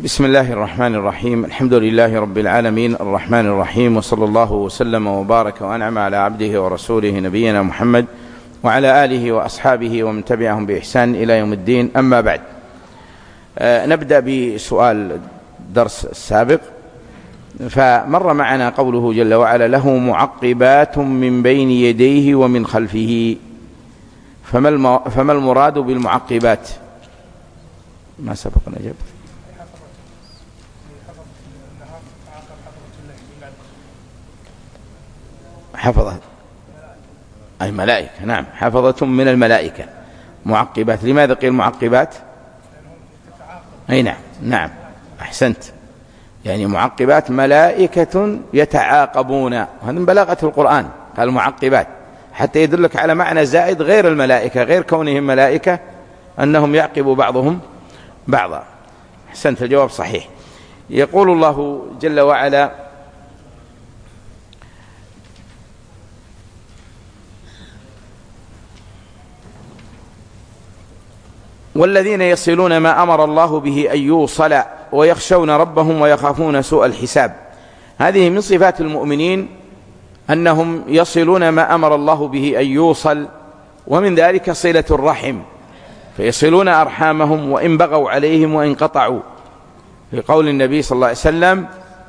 بسم الله الرحمن الرحيم. الحمد لله رب العالمين الرحمن الرحيم، وصلى الله وسلم وبارك وأنعم على عبده ورسوله نبينا محمد وعلى آله وأصحابه ومن تبعهم بإحسان إلى يوم الدين. أما بعد، نبدأ بسؤال الدرس السابق. فمر معنا قوله جل وعلا: له معقبات من بين يديه ومن خلفه. فما المراد بالمعقبات؟ ما سبق أن أجبت. حفظة أي ملائكة، نعم، حفظة من الملائكة معقبات. لماذا قيل معقبات؟ أي نعم، نعم، أحسنت. يعني معقبات ملائكة يتعاقبون، وهذا من بلاغة القرآن، قال معقبات حتى يدلك على معنى زائد غير الملائكة، غير كونهم ملائكة، أنهم يعقب بعضهم بعضا. أحسنت، الجواب صحيح. يقول الله جل وعلا: والذين يصلون ما أمر الله به أن يوصل ويخشون ربهم ويخافون سوء الحساب. هذه من صفات المؤمنين أنهم يصلون ما أمر الله به أن يوصل، ومن ذلك صلة الرحم، فيصلون أرحامهم وإن بغوا عليهم وإن قطعوا، لقول النبي صلى الله عليه وسلم: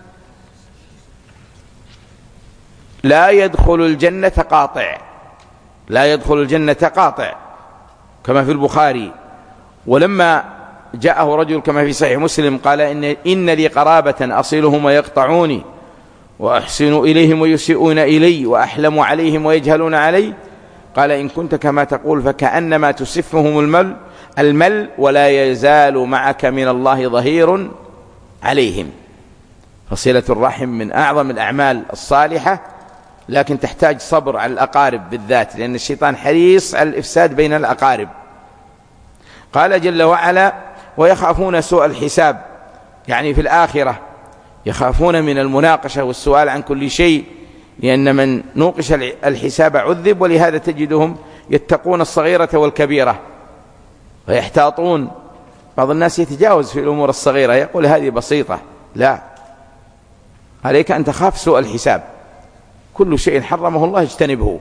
لا يدخل الجنة قاطع، لا يدخل الجنة قاطع، كما في البخاري. ولما جاءه رجل كما في صحيح مسلم قال: إن لي قرابة أصلهم ويقطعوني، وأحسن إليهم ويسيئون إلي، وأحلم عليهم ويجهلون علي. قال: إن كنت كما تقول فكأنما تسفهم المل ولا يزال معك من الله ظهير عليهم. فصلة الرحم من أعظم الأعمال الصالحة، لكن تحتاج صبر على الأقارب بالذات، لأن الشيطان حريص على الإفساد بين الأقارب. قال جل وعلا: ويخافون سوء الحساب، يعني في الآخرة يخافون من المناقشة والسؤال عن كل شيء، لأن من نوقش الحساب عذب. ولهذا تجدهم يتقون الصغيرة والكبيرة ويحتاطون. بعض الناس يتجاوز في الأمور الصغيرة، يقول هذه بسيطة. لا، عليك أن تخاف سوء الحساب. كل شيء حرمه الله اجتنبه،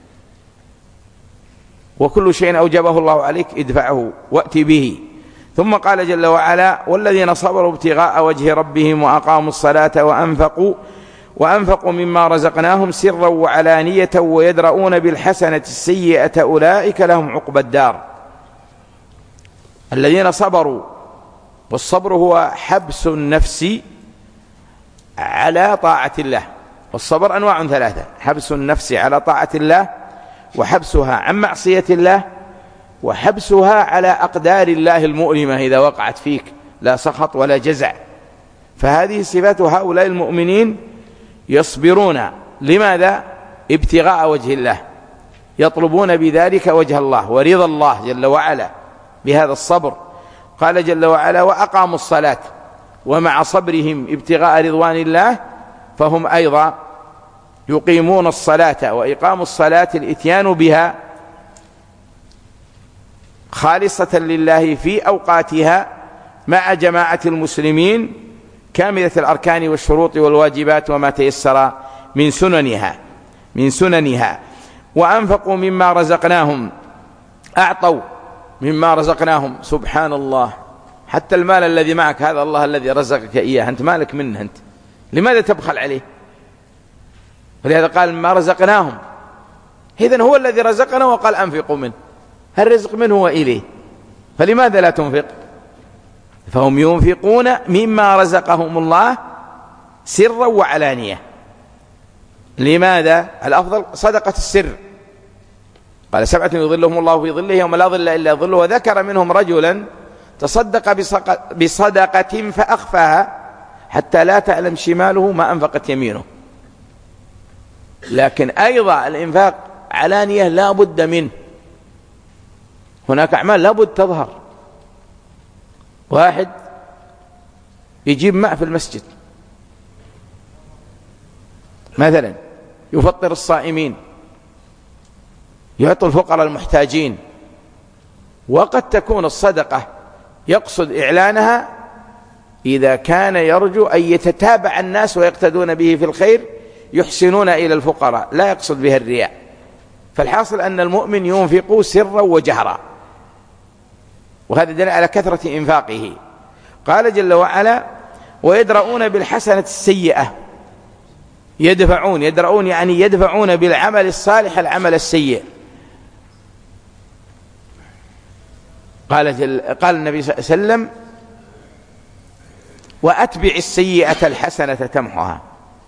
وكل شيء أوجبه الله عليك ادفعه وأتي به. ثم قال جل وعلا: والذين صبروا ابتغاء وجه ربهم وأقاموا الصلاة وأنفقوا مما رزقناهم سرا وعلانية ويدرؤون بالحسنة السيئة أولئك لهم عقبى الدار. الذين صبروا، والصبر هو حبس النفس على طاعة الله. والصبر أنواع ثلاثة: حبس النفس على طاعة الله، وحبسها عن معصية الله، وحبسها على أقدار الله المؤلمة إذا وقعت فيك، لا سخط ولا جزع. فهذه صفات هؤلاء المؤمنين، يصبرون. لماذا؟ ابتغاء وجه الله، يطلبون بذلك وجه الله ورضا الله جل وعلا بهذا الصبر. قال جل وعلا: وأقاموا الصلاة. ومع صبرهم ابتغاء رضوان الله فهم أيضا يقيمون الصلاة. وإقام الصلاة الإتيان بها خالصة لله في أوقاتها مع جماعة المسلمين، كاملة الأركان والشروط والواجبات وما تيسر من سننها. وأنفقوا مما رزقناهم، أعطوا مما رزقناهم. سبحان الله، حتى المال الذي معك هذا الله الذي رزقك إياه، أنت مالك منه، أنت لماذا تبخل عليه؟ ولهذا قال: ما رزقناهم. إذن هو الذي رزقنا وقال: أنفقوا منه. الرزق منه وإليه، فلماذا لا تنفق؟ فهم ينفقون مما رزقهم الله سرا وعلانية. لماذا؟ الأفضل صدقة السر. قال: 7 يظلهم الله في ظله يوم لا ظل إلا ظله. وذكر منهم رجلا تصدق بصدقة فأخفاها حتى لا تعلم شماله ما أنفقت يمينه. لكن أيضا الإنفاق علانية لا بد منه. هناك أعمال لا بد تظهر. واحد يجيب ماء في المسجد مثلا، يفطر الصائمين، يعطي الفقراء المحتاجين. وقد تكون الصدقة يقصد إعلانها إذا كان يرجو أن يتتابع الناس ويقتدون به في الخير يحسنون إلى الفقراء، لا يقصد بها الرياء. فالحاصل أن المؤمن ينفق سرا وجهرا، وهذا دليل على كثرة إنفاقه. قال جل وعلا: ويدرؤون بالحسنة السيئة. يدرؤون يعني يدفعون بالعمل الصالح العمل السيء. قال النبي صلى الله عليه وسلم: وأتبع السيئة الحسنة تمحها.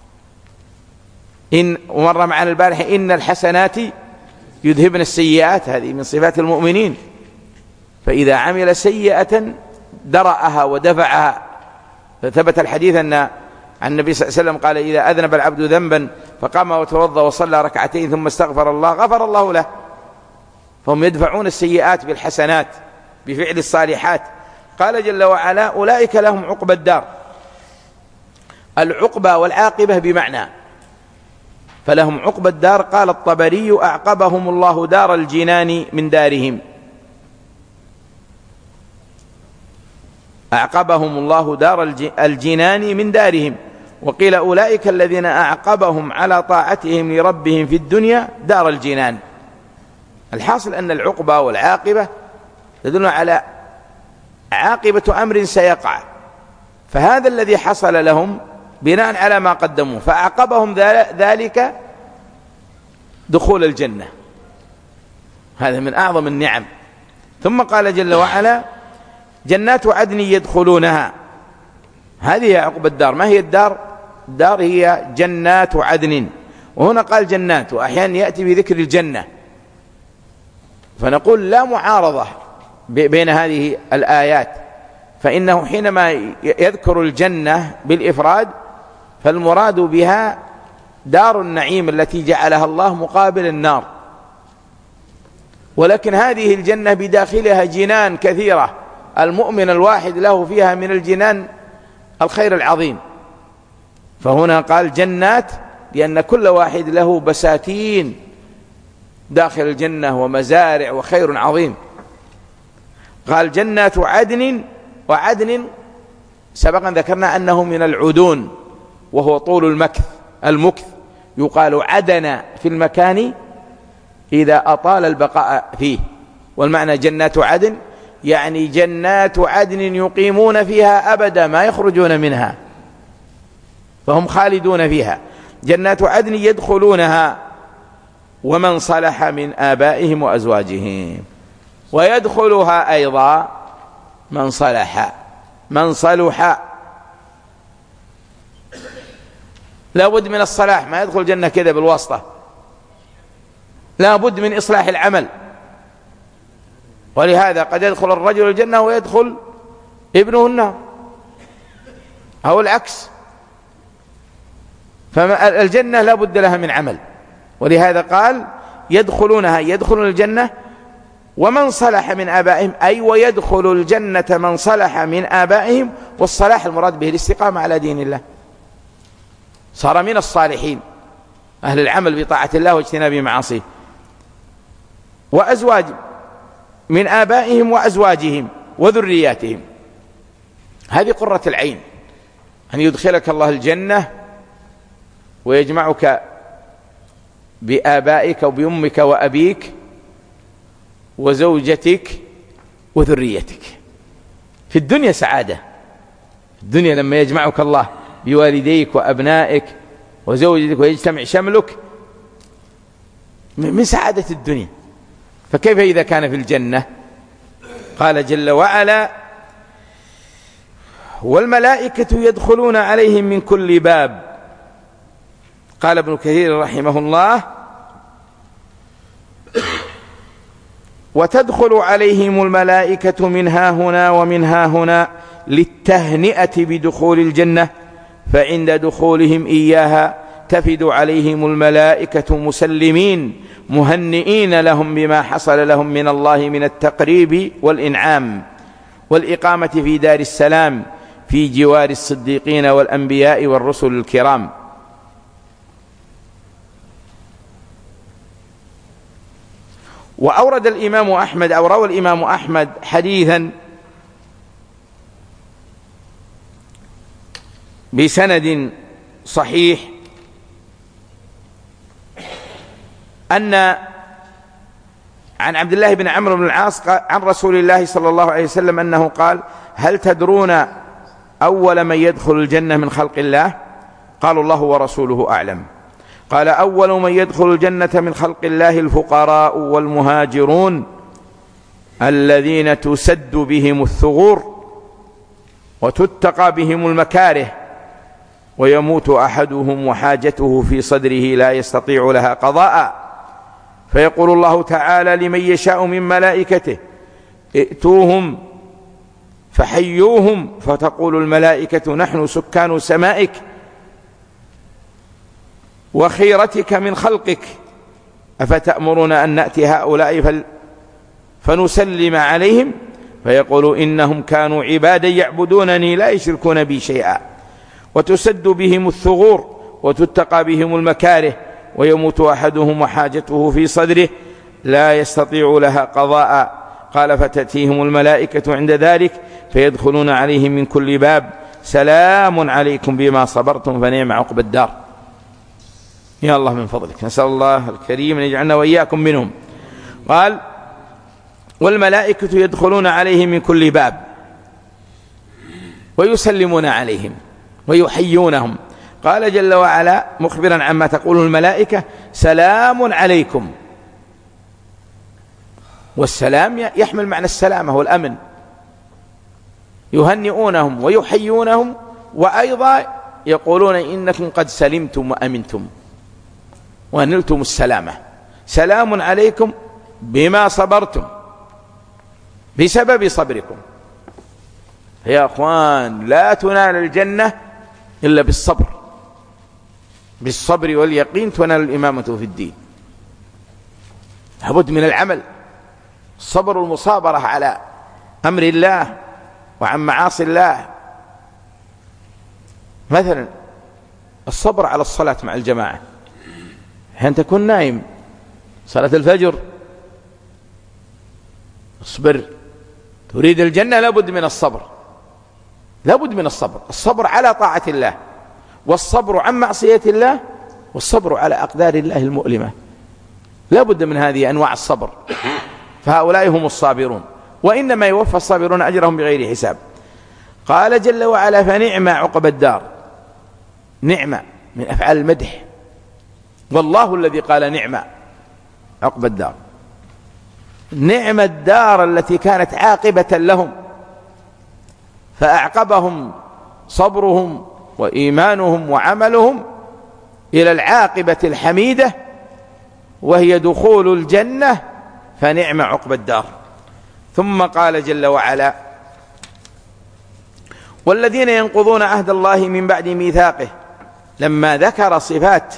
ومر معنا البارحة: إن الحسنات يذهبن السيئات. هذه من صفات المؤمنين. فإذا عمل سيئة درأها ودفعها. فثبت الحديث أن عن النبي صلى الله عليه وسلم قال: إذا أذنب العبد ذنبا فقام وتوضأ وصلى ركعتين ثم استغفر الله غفر الله له. فهم يدفعون السيئات بالحسنات بفعل الصالحات. قال جل وعلا: أولئك لهم عقبى الدار. العقبى والعاقبة بمعنى، فلهم عقبى الدار. قال الطبري: أعقبهم الله دار الجنان من دارهم. أعقبهم الله دار الجنان من دارهم. وقيل: أولئك الذين أعقبهم على طاعتهم لربهم في الدنيا دار الجنان. الحاصل أن العقبى والعاقبة تدل على عاقبة أمر سيقع، فهذا الذي حصل لهم بناء على ما قدموا، فأعقبهم ذلك دخول الجنة. هذا من أعظم النعم. ثم قال جل وعلا: جنات عدن يدخلونها. هذه عقبى الدار. ما هي الدار؟ الدار هي جنات عدن. وهنا قال جنات، وأحيانا يأتي بذكر الجنة، فنقول لا معارضة بين هذه الآيات، فإنه حينما يذكر الجنة بالإفراد فالمراد بها دار النعيم التي جعلها الله مقابل النار. ولكن هذه الجنة بداخلها جنان كثيرة، المؤمن الواحد له فيها من الجنان الخير العظيم. فهنا قال جنات لأن كل واحد له بساتين داخل الجنة ومزارع وخير عظيم. قال جنات عدن. وعدن سبقا ذكرنا أنه من العدون، وهو طول المكث. يقال عدن في المكان إذا أطال البقاء فيه. والمعنى جنات عدن يعني جنات عدن يقيمون فيها أبدا ما يخرجون منها، فهم خالدون فيها. جنات عدن يدخلونها ومن صلح من آبائهم وأزواجهم. ويدخلها أيضا من صلح، من صلح. لا بد من الصلاح، ما يدخل الجنة كذا بالواسطة، لا بد من إصلاح العمل. ولهذا قد يدخل الرجل الجنة ويدخل ابنه النار أو العكس. فالجنة لا بد لها من عمل، ولهذا قال يدخلونها، يدخلون الجنة ومن صلح من آبائهم، أي ويدخل الجنة من صلح من آبائهم. والصلاح المراد به الاستقامة على دين الله، صار من الصالحين أهل العمل بطاعة الله واجتناب معاصيه. وأزواج من آبائهم وأزواجهم وذرياتهم. هذه قرة العين، أن يدخلك الله الجنة ويجمعك بآبائك وبأمك وأبيك وزوجتك وذريتك. في الدنيا سعادة، في الدنيا لما يجمعك الله بوالديك وأبنائك وزوجتك ويجتمع شملك من سعادة الدنيا، فكيف إذا كان في الجنة؟ قال جل وعلا: والملائكة يدخلون عليهم من كل باب. قال ابن كثير رحمه الله: وتدخل عليهم الملائكة من ها هنا ومن ها هنا للتهنئة بدخول الجنة، فعند دخولهم إياها تفد عليهم الملائكة مسلمين مهنئين لهم بما حصل لهم من الله من التقريب والإنعام والإقامة في دار السلام في جوار الصديقين والأنبياء والرسل الكرام. وأورد الإمام أحمد أو روى الإمام أحمد حديثا بسند صحيح أن عن عبد الله بن عمرو بن العاص عن رسول الله صلى الله عليه وسلم أنه قال: هل تدرون أول من يدخل الجنة من خلق الله؟ قالوا: الله ورسوله أعلم. قال: أول من يدخل الجنة من خلق الله الفقراء والمهاجرون الذين تسد بهم الثغور وتتقى بهم المكاره ويموت أحدهم وحاجته في صدره لا يستطيع لها قضاء، فيقول الله تعالى لمن يشاء من ملائكته: ائتوهم فحيوهم، فتقول الملائكة: نحن سكان سمائك وخيرتك من خلقك، أفتأمرون أن نأتي هؤلاء فنسلم عليهم؟ فيقول: إنهم كانوا عبادا يعبدونني لا يشركون بي شيئا. وتسد بهم الثغور وتتقى بهم المكاره ويموت أحدهم وحاجته في صدره لا يستطيع لها قضاء. قال: فتأتيهم الملائكة عند ذلك فيدخلون عليهم من كل باب: سلام عليكم بما صبرتم فنعم عقبى الدار. يا الله من فضلك، نسأل الله الكريم أن يجعلنا وإياكم منهم. قال: والملائكة يدخلون عليهم من كل باب ويسلمون عليهم ويحيونهم. قال جل وعلا مخبرا عما تقول الملائكة: سلام عليكم. والسلام يحمل معنى السلامة والأمن، يهنئونهم ويحيونهم، وأيضا يقولون: إنكم قد سلمتم وأمنتم ونلتم السلامة. سلام عليكم بما صبرتم، بسبب صبركم. يا أخوان، لا تنال الجنة إلا بالصبر، بالصبر واليقين تنال الإمامة في الدين. لابد من العمل، الصبر والمصابرة على أمر الله وعن معاصي الله. مثلا الصبر على الصلاة مع الجماعة، حين تكون نائم صلاة الفجر اصبر، تريد الجنة لابد من الصبر، لابد من الصبر. الصبر على طاعة الله، والصبر عن معصية الله، والصبر على أقدار الله المؤلمة. لابد من هذه أنواع الصبر، فهؤلاء هم الصابرون، وإنما يوفى الصابرون أجرهم بغير حساب. قال جل وعلا: فنعم عقبى الدار. نعمة من أفعال المدح، والله الذي قال نعم عقبى الدار. نعم الدار التي كانت عاقبة لهم، فأعقبهم صبرهم وإيمانهم وعملهم إلى العاقبة الحميدة، وهي دخول الجنة، فنعم عقبى الدار. ثم قال جل وعلا: والذين ينقضون عهد الله من بعد ميثاقه. لما ذكر صفات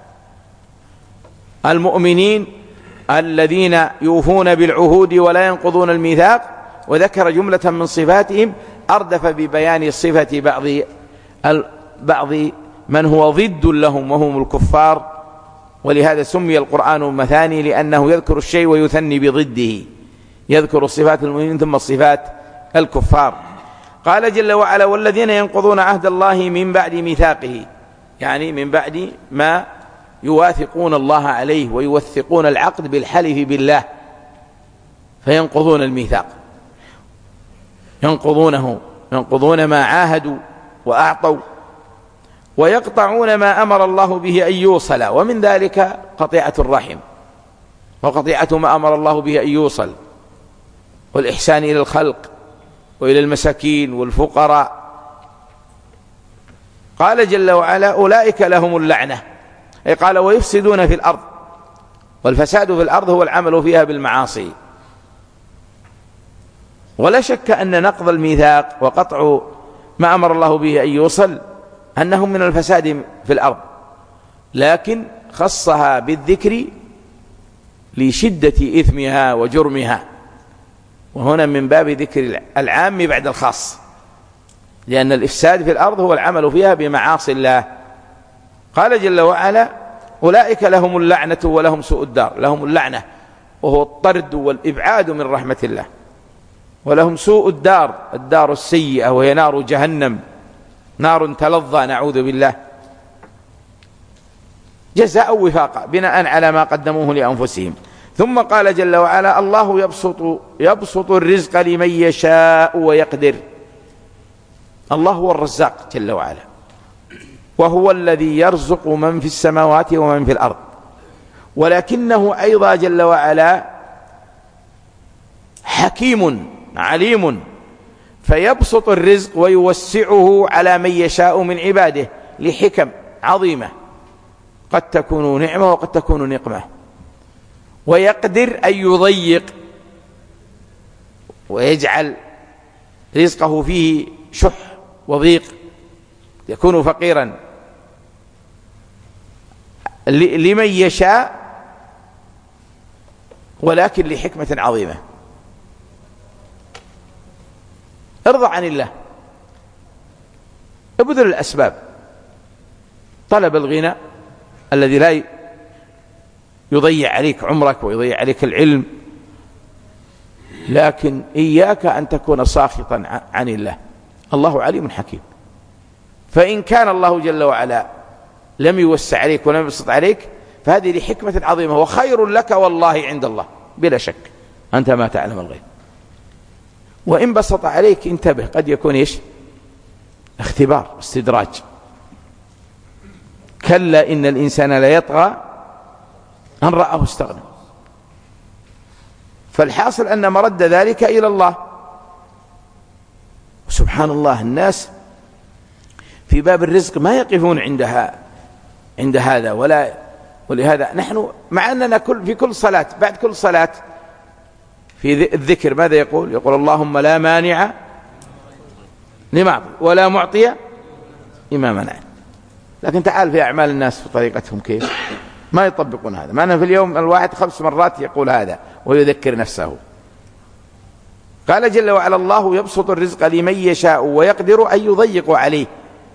المؤمنين الذين يوفون بالعهود ولا ينقضون الميثاق، وذكر جملة من صفاتهم، أردف ببيان صفة بعض من هو ضد لهم وهم الكفار. ولهذا سمي القرآن مثاني، لأنه يذكر الشيء ويثني بضده، يذكر صفات المؤمنين ثم صفات الكفار. قال جل وعلا: والذين ينقضون عهد الله من بعد ميثاقه، يعني من بعد ما يواثقون الله عليه ويوثقون العقد بالحلف بالله، فينقضون الميثاق، ينقضون ما عاهدوا وأعطوا، ويقطعون ما أمر الله به أن يوصل، ومن ذلك قطيعة الرحم، وقطيعة ما أمر الله به أن يوصل، والإحسان إلى الخلق وإلى المساكين والفقراء. قال جل وعلا: أولئك لهم اللعنة. أي قال: ويفسدون في الأرض، والفساد في الأرض هو العمل فيها بالمعاصي. ولا شك أن نقض الميثاق وقطع ما أمر الله به أن يوصل أنهم من الفساد في الأرض، لكن خصها بالذكر لشدة إثمها وجرمها، وهنا من باب ذكر العام بعد الخاص، لأن الإفساد في الأرض هو العمل فيها بمعاصي الله. قال جل وعلا: أولئك لهم اللعنة ولهم سوء الدار. لهم اللعنة وهو الطرد والإبعاد من رحمة الله، ولهم سوء الدار، الدار السيئة وهي نار جهنم. نار تلظى نعوذ بالله، جزاء وفاقا بناء على ما قدموه لأنفسهم. ثم قال جل وعلا: الله يبسط الرزق لمن يشاء ويقدر. الله هو الرزاق جل وعلا، وهو الذي يرزق من في السماوات ومن في الأرض، ولكنه أيضا جل وعلا حكيم عليم، فيبسط الرزق ويوسعه على من يشاء من عباده لحكم عظيمة، قد تكون نعمة وقد تكون نقمة. ويقدر أن يضيق ويجعل رزقه فيه شح وضيق، يكون فقيرا لمن يشاء، ولكن لحكمة عظيمة. ارضى عن الله، ابذل الأسباب، طلب الغنى الذي لا يضيع عليك عمرك ويضيع عليك العلم، لكن إياك أن تكون ساخطا عن الله. الله عليم حكيم، فإن كان الله جل وعلا لم يوسع عليك ولم يبسط عليك فهذه لحكمة عظيمة وخير لك والله عند الله بلا شك، أنت ما تعلم الغيب. وإن بسط عليك انتبه، قد يكون إيش؟ اختبار استدراج. كلا إن الإنسان لا يطغى أن رآه استغنى. فالحاصل أن مرد ذلك إلى الله. سبحان الله، الناس في باب الرزق ما يقفون عند هذا ولهذا نحن مع أننا في كل صلاة، بعد كل صلاة في الذكر ماذا يقول؟ يقول: اللهم لا مانع لما أعطيت ولا معطي لما منعت. لكن تعال في أعمال الناس في طريقتهم كيف ما يطبقون هذا. معنا في اليوم الواحد 5 مرات يقول هذا ويذكر نفسه. قال جل وعلا: الله يبسط الرزق لمن يشاء ويقدر أن يضيق عليه.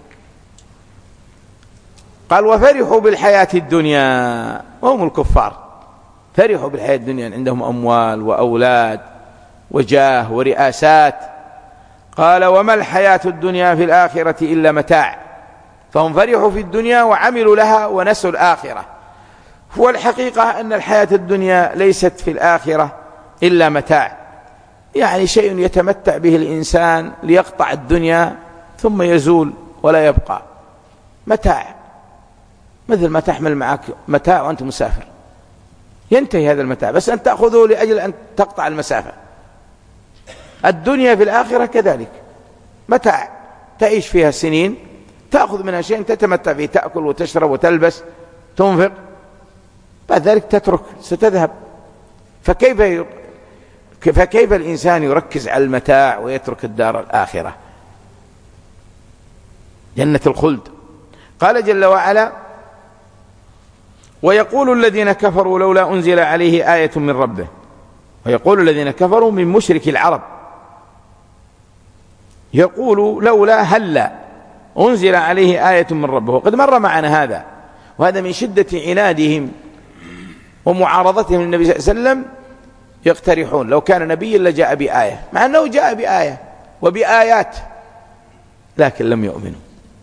قال: وفرحوا بالحياة الدنيا وهم الكفار. فرحوا بالحياة الدنيا، عندهم أموال وأولاد وجاه ورئاسات. قال: وما الحياة الدنيا في الآخرة إلا متاع. فهم فرحوا في الدنيا وعملوا لها ونسوا الآخرة. هو الحقيقة أن الحياة الدنيا ليست في الآخرة إلا متاع، يعني شيء يتمتع به الإنسان ليقطع الدنيا ثم يزول ولا يبقى. متاع، مثل ما تحمل معك متاع وأنت مسافر، ينتهي هذا المتاع، بس أن تأخذه لأجل أن تقطع المسافة. الدنيا في الآخرة كذلك متاع، تعيش فيها سنين، تأخذ منها شيء تتمتع فيه، تأكل وتشرب وتلبس تنفق، بعد ذلك تترك، ستذهب. فكيف الإنسان يركز على المتاع ويترك الدار الآخرة، جنة الخلد؟ قال جل وعلا: ويقول الذين كفروا لولا أنزل عليه آية من ربه. ويقول الذين كفروا من مشرك العرب، يقول لولا هلا أنزل عليه آية من ربه. وقد مر معنا هذا، وهذا من شدة عنادهم ومعارضتهم للنبي صلى الله عليه وسلم. يقترحون لو كان نبيا لجاء بآية، مع أنه جاء بآية وبآيات، لكن لم يؤمنوا.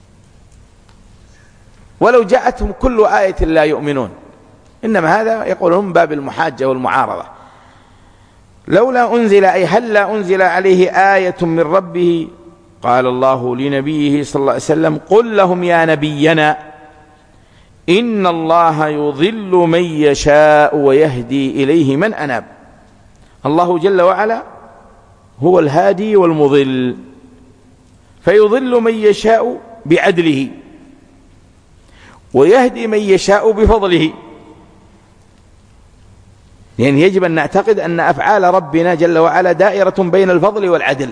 ولو جاءتهم كل آية لا يؤمنون، إنما هذا يقولون باب المحاجة والمعارضة. لولا أنزل أي هلا أنزل عليه آية من ربه. قال الله لنبيه صلى الله عليه وسلم: قل لهم يا نبينا إن الله يضل من يشاء ويهدي إليه من أناب. الله جل وعلا هو الهادي والمضل، فيضل من يشاء بعدله ويهدي من يشاء بفضله. يعني يجب أن نعتقد أن أفعال ربنا جل وعلا دائرة بين الفضل والعدل،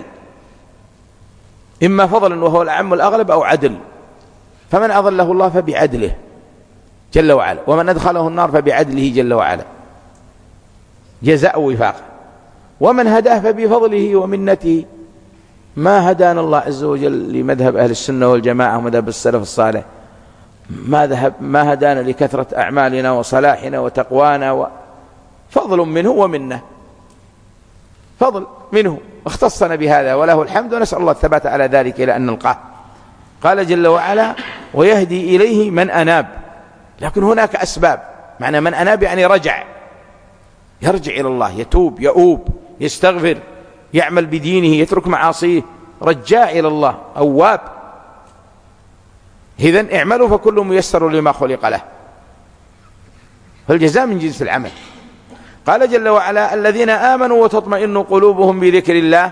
إما فضلا وهو الأعم والأغلب أو عدل. فمن أضله الله فبعدله جل وعلا، ومن أدخله النار فبعدله جل وعلا جزاء وفاق، ومن هداه فبفضله ومنته. ما هدانا الله عز وجل لمذهب أهل السنة والجماعة ومذهب السلف الصالح، ما هدانا لكثرة أعمالنا وصلاحنا وتقوانا، فضل منه ومنه، فضل منه اختصنا بهذا وله الحمد، ونسأل الله الثبات على ذلك إلى أن نلقاه. قال جل وعلا ويهدي إليه من أناب. لكن هناك أسباب، معنى من أناب يعني يرجع إلى الله، يتوب يؤوب يستغفر يعمل بدينه يترك معاصيه، رجاء إلى الله أواب. إذن اعملوا فكل ميسر لما خلق له، فالجزاء من جنس العمل. قال جل وعلا الذين آمنوا وتطمئن قلوبهم بذكر الله.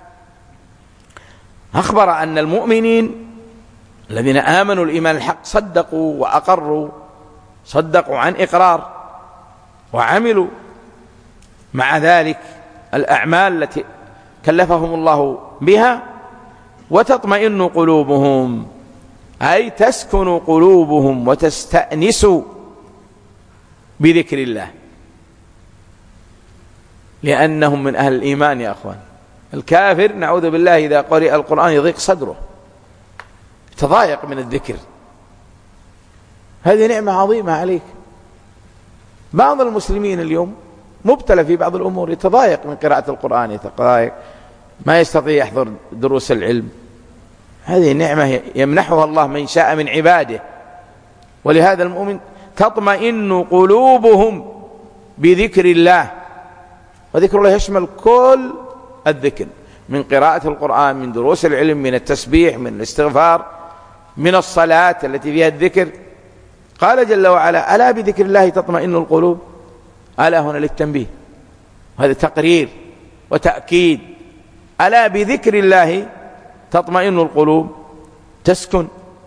أخبر أن المؤمنين الذين آمنوا الإيمان الحق صدقوا وأقروا، صدقوا عن إقرار وعملوا مع ذلك الأعمال التي كلفهم الله بها. وتطمئن قلوبهم أي تسكن قلوبهم وتستأنس بذكر الله، لأنهم من أهل الإيمان يا أخوان. الكافر نعوذ بالله إذا قرئ القرآن يضيق صدره، تضايق من الذكر. هذه نعمة عظيمة عليك. بعض المسلمين اليوم مبتلى في بعض الأمور، يتضايق من قراءة القرآن، يتضايق ما يستطيع يحضر دروس العلم. هذه نعمة يمنحها الله من شاء من عباده. ولهذا المؤمن تطمئن قلوبهم بذكر الله، وذكر الله يشمل كل الذكر، من قراءة القرآن، من دروس العلم، من التسبيح، من الاستغفار، من الصلاة التي فيها الذكر. قال جل وعلا ألا بذكر الله تطمئن القلوب. ألا هنا للتنبيه، هذا تقرير وتأكيد. ألا بذكر الله تطمئن القلوب، تسكن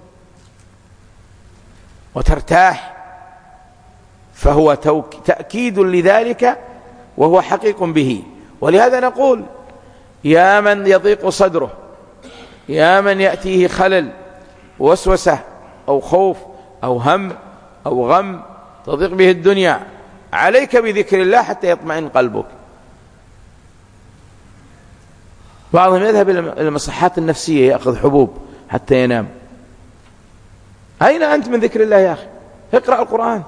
وترتاح. فهو تأكيد لذلك وهو حقيق به. ولهذا نقول يا من يضيق صدره، يا من يأتيه خلل وسوسة أو خوف أو هم أو غم تضيق به الدنيا، عليك بذكر الله حتى يطمئن قلبك. بعضهم يذهب إلى المصحات النفسية يأخذ حبوب حتى ينام. أين أنت من ذكر الله يا أخي؟ اقرأ القرآن.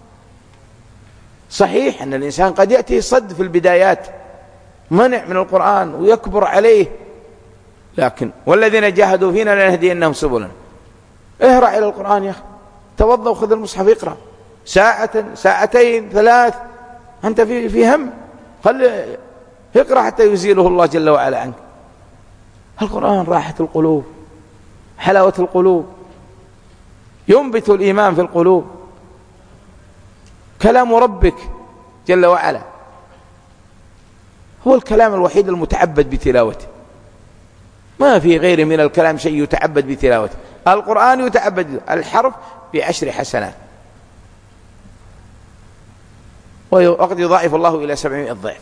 صحيح أن الإنسان قد يأتي صد في البدايات، منع من القرآن ويكبر عليه، لكن والذين جاهدوا فينا لنهدينهم سبلنا. اهرع إلى القرآن يا أخي، توضأ وخذ المصحف اقرأ ساعة ساعتين ثلاث، أنت في هم، خلي اقرأ حتى يزيله الله جل وعلا عنك. القرآن راحة القلوب، حلاوة القلوب، ينبت الإيمان في القلوب. كلام ربك جل وعلا هو الكلام الوحيد المتعبد بتلاوته، ما في غير من الكلام شيء يتعبد بتلاوته. القرآن يتعبد الحرف ب10 حسنات، وقد يضاعف الله إلى 700 ضعف.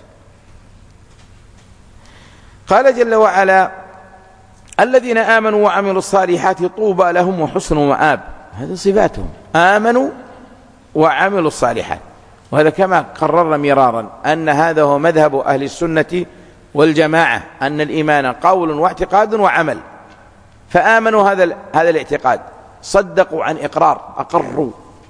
قال جل وعلا الذين آمنوا وعملوا الصالحات طوبى لهم وحسن مآب. هذه صفاتهم، آمنوا وعملوا الصالحات. وهذا كما قررنا مرارا أن هذا هو مذهب أهل السنة والجماعة، أن الإيمان قول واعتقاد وعمل. فآمنوا هذا الاعتقاد، صدقوا عن إقرار، أقروا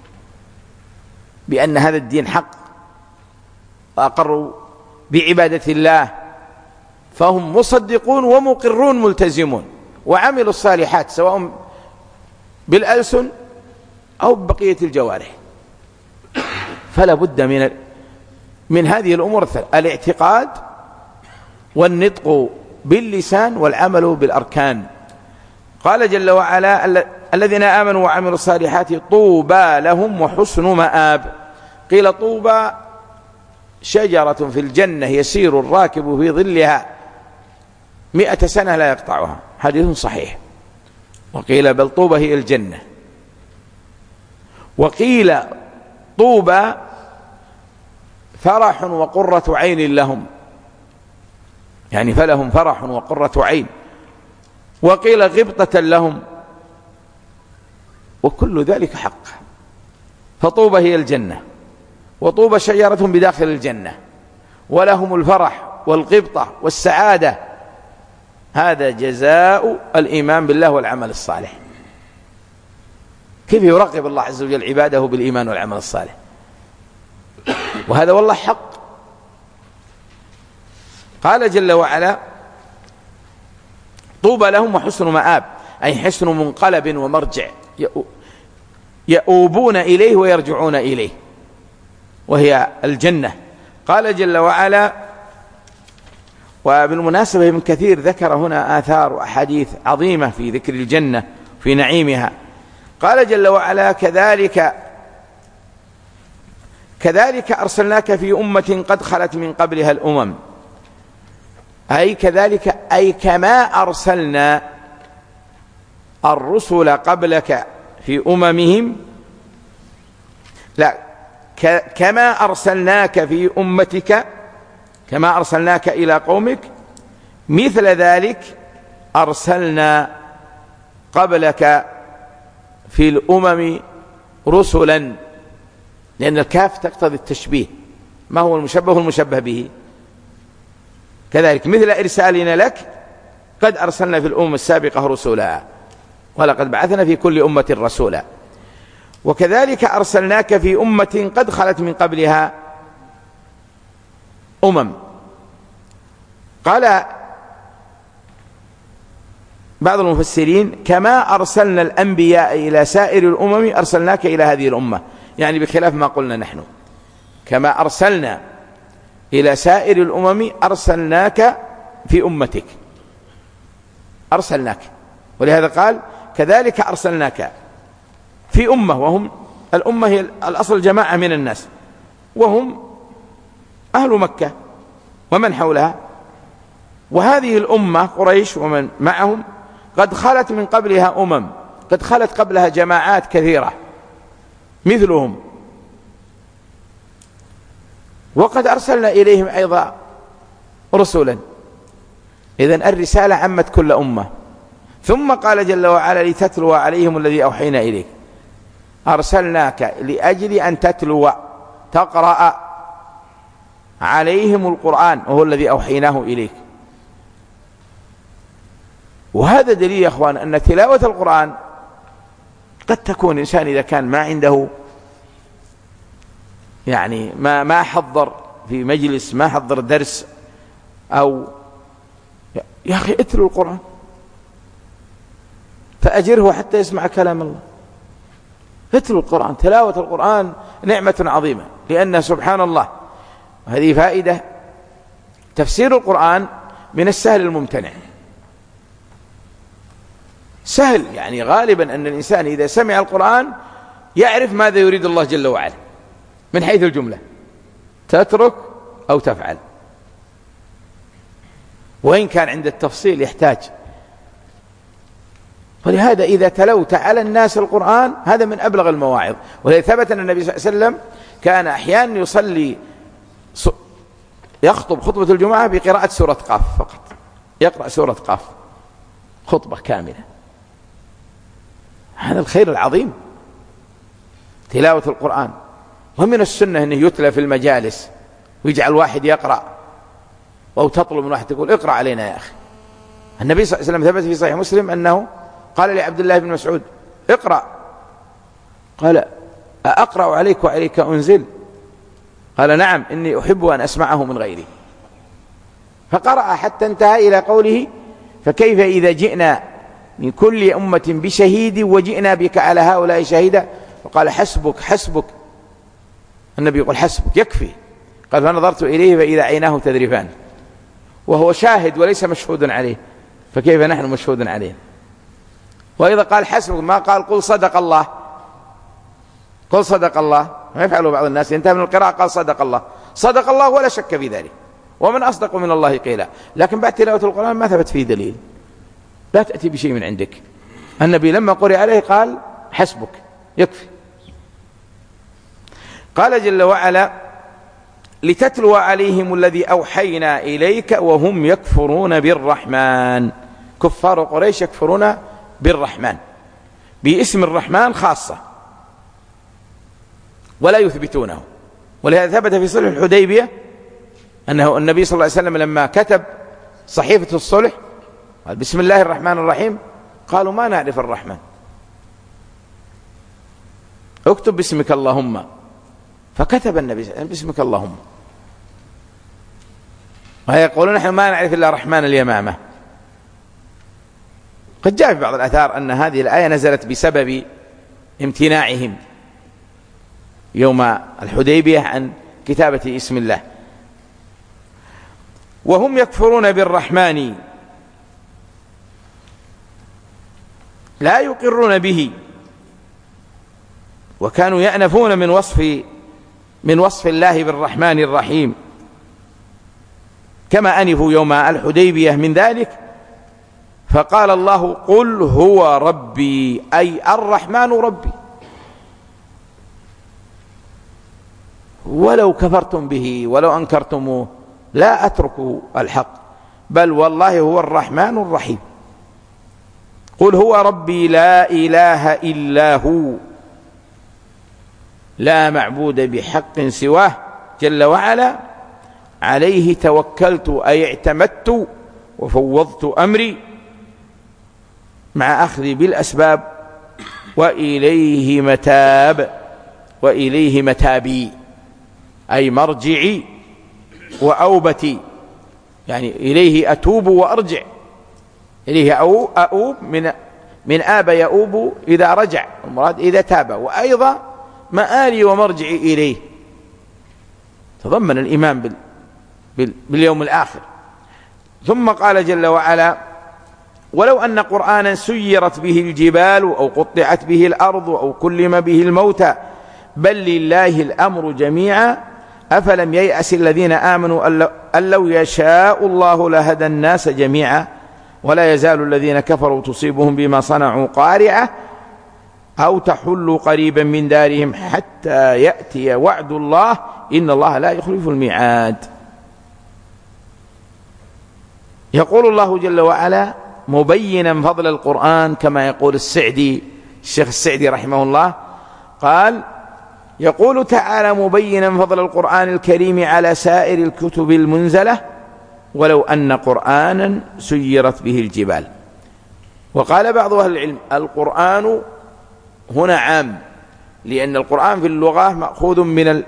بأن هذا الدين حق، وأقروا بعبادة الله، فهم مصدقون ومقرون ملتزمون. وعملوا الصالحات سواء بالألسن أو ببقية الجوارح. فلا بد من هذه الأمور الثلاث: الاعتقاد والنطق باللسان والعمل بالأركان. قال جل وعلا الذين آمنوا وعملوا الصالحات طوبى لهم وحسن مآب. قيل طوبى شجرة في الجنة يسير الراكب في ظلها 100 سنة لا يقطعها، حديث صحيح. وقيل بل طوبى هي الجنة. وقيل طوبى فرح وقرة عين لهم، يعني فلهم فرح وقرة عين. وقيل غبطة لهم، وكل ذلك حق. فطوبى هي الجنة، وطوبى شجرة بداخل الجنة، ولهم الفرح والغبطة والسعادة. هذا جزاء الإيمان بالله والعمل الصالح. كيف يرغب الله عز وجل عباده بالإيمان والعمل الصالح؟ وهذا والله حق. قال جل وعلا طوبى لهم وحسن مآب، أي حسن منقلب ومرجع يؤوبون إليه ويرجعون إليه، وهي الجنة. قال جل وعلا، وبالمناسبة ابن كثير ذكر هنا آثار وأحاديث عظيمة في ذكر الجنة في نعيمها. قال جل وعلا: كذلك أرسلناك في أمة قد خلت من قبلها الأمم، أي كذلك أي كما أرسلنا الرسل قبلك في أممهم، لا، كما أرسلناك في أمتك، كما أرسلناك إلى قومك، مثل ذلك أرسلنا قبلك في الأمم رسلا، لأن الكاف تقتضي التشبيه، ما هو المشبه والمشبه به. كذلك مثل إرسالنا لك قد أرسلنا في الأمم السابقة رسلا ولقد بعثنا في كل أمة رسولا، وكذلك أرسلناك في أمة قد خلت من قبلها أمم. قال بعض المفسرين: كما أرسلنا الأنبياء إلى سائر الأمم أرسلناك إلى هذه الأمة، يعني بخلاف ما قلنا نحن، كما أرسلنا إلى سائر الأمم أرسلناك في أمتك، أرسلناك. ولهذا قال: كذلك أرسلناك في أمة، وهم الأمة هي الأصل جماعة من الناس، وهم أهل مكة ومن حولها، وهذه الأمة قريش ومن معهم قد خلت من قبلها أمم، قد خلت قبلها جماعات كثيرة مثلهم، وقد أرسلنا إليهم أيضا رسلا. إذن الرسالة عمت كل أمة. ثم قال جل وعلا: لتتلو عليهم الذي أوحينا إليك، أرسلناك لأجل أن تتلو تقرأ عليهم القرآن، وهو الذي أوحيناه إليك. وهذا دليل يا أخوان أن تلاوة القرآن قد تكون إنسان إذا كان ما عنده يعني ما حضر في مجلس، ما حضر درس، أو يا أخي اتلو القرآن فأجره حتى يسمع كلام الله. اتلو القرآن، تلاوة القرآن نعمة عظيمة، لأن سبحان الله، وهذه فائدة، تفسير القرآن من السهل الممتنع. سهل يعني غالبا أن الإنسان إذا سمع القرآن يعرف ماذا يريد الله جل وعلا من حيث الجملة، تترك أو تفعل، وإن كان عند التفصيل يحتاج. ولهذا إذا تلوت على الناس القرآن هذا من أبلغ المواعظ. ولذا ثبت أن النبي صلى الله عليه وسلم كان أحيانا يصلي يخطب خطبة الجمعة بقراءة سورة قاف فقط، يقرأ سورة قاف خطبة كاملة. هذا الخير العظيم تلاوة القرآن. ومن السنة أنه يتلى في المجالس، ويجعل واحد يقرأ، أو تطلب من واحد تقول اقرأ علينا يا أخي. النبي صلى الله عليه وسلم ثبت في صحيح مسلم أنه قال لعبد الله بن مسعود: اقرأ. قال: أقرأ عليك وعليك أنزل؟ قال: نعم، إني أحب أن أسمعه من غيري. فقرأ حتى انتهى إلى قوله: فكيف إذا جئنا من كل أمة بشهيد وجئنا بك على هؤلاء شهيدا؟ وقال: حسبك حسبك. النبي يقول: حسبك، يكفي. قال: فنظرت إليه فإذا عيناه تذرفان، وهو شاهد وليس مشهود عليه، فكيف نحن مشهود عليه؟ وإذا قال حسبك ما قال قل صدق الله، قل صدق الله، ما يفعله بعض الناس، ينتهي من القراءة قال صدق الله، صدق الله ولا شك في ذلك، ومن أصدق من الله قيلا. لكن بعد تلاوة القرآن ما ثبت فيه دليل، لا تأتي بشيء من عندك. النبي لما قرئ عليه قال: حسبك، يكفي. قال جل وعلا: لتتلو عليهم الذي أوحينا إليك وهم يكفرون بالرحمن. كفار قريش يكفرون بالرحمن، باسم الرحمن خاصة، ولا يثبتونه. ولهذا ثبت في صلح الحديبية أنه النبي صلى الله عليه وسلم لما كتب صحيفة الصلح قال: بسم الله الرحمن الرحيم. قالوا: ما نعرف الرحمن، اكتب باسمك اللهم. فكتب النبي باسمك اللهم، ويقولون: نحن ما نعرف إلا رحمن اليمامة. قد جاء في بعض الآثار أن هذه الآية نزلت بسبب امتناعهم يوم الحديبية عن كتابة اسم الله. وهم يكفرون بالرحمن لا يقرون به، وكانوا يأنفون من وصف الله بالرحمن الرحيم كما أنفوا يوم الحديبية من ذلك. فقال الله: قل هو ربي، أي الرحمن ربي، ولو كفرتم به ولو أنكرتموه لا أترك الحق، بل والله هو الرحمن الرحيم. قل هو ربي لا إله إلا هو لا معبود بحق سواه جل وعلا، عليه توكلت أي اعتمدت وفوضت أمري مع أخذي بالأسباب، وإليه متاب، وإليه متابي أي مرجعي وأوبتي، يعني إليه أتوب وأرجع، إليه أؤوب من آب يؤوب إذا رجع، المراد إذا تاب، وأيضا مآلي ومرجعي إليه، تضمن الإيمان باليوم الآخر. ثم قال جل وعلا: ولو أن قرآنا سيرت به الجبال أو قطعت به الأرض أو كلم به الموتى بل لله الأمر جميعا أفلم ييأس الذين آمنوا أن لو يشاء الله لهدى الناس جميعا ولا يزال الذين كفروا تصيبهم بما صنعوا قارعة أو تحل قريبا من دارهم حتى يأتي وعد الله إن الله لا يخلف الميعاد. يقول الله جل وعلا مبينا فضل القرآن كما يقول الشيخ السعدي رحمه الله، قال: يقول تعالى مبينا فضل القرآن الكريم على سائر الكتب المنزلة ولو أن قرآنا سيرت به الجبال. وقال بعض أهل العلم: القرآن هنا عام، لأن القرآن في اللغة مأخوذ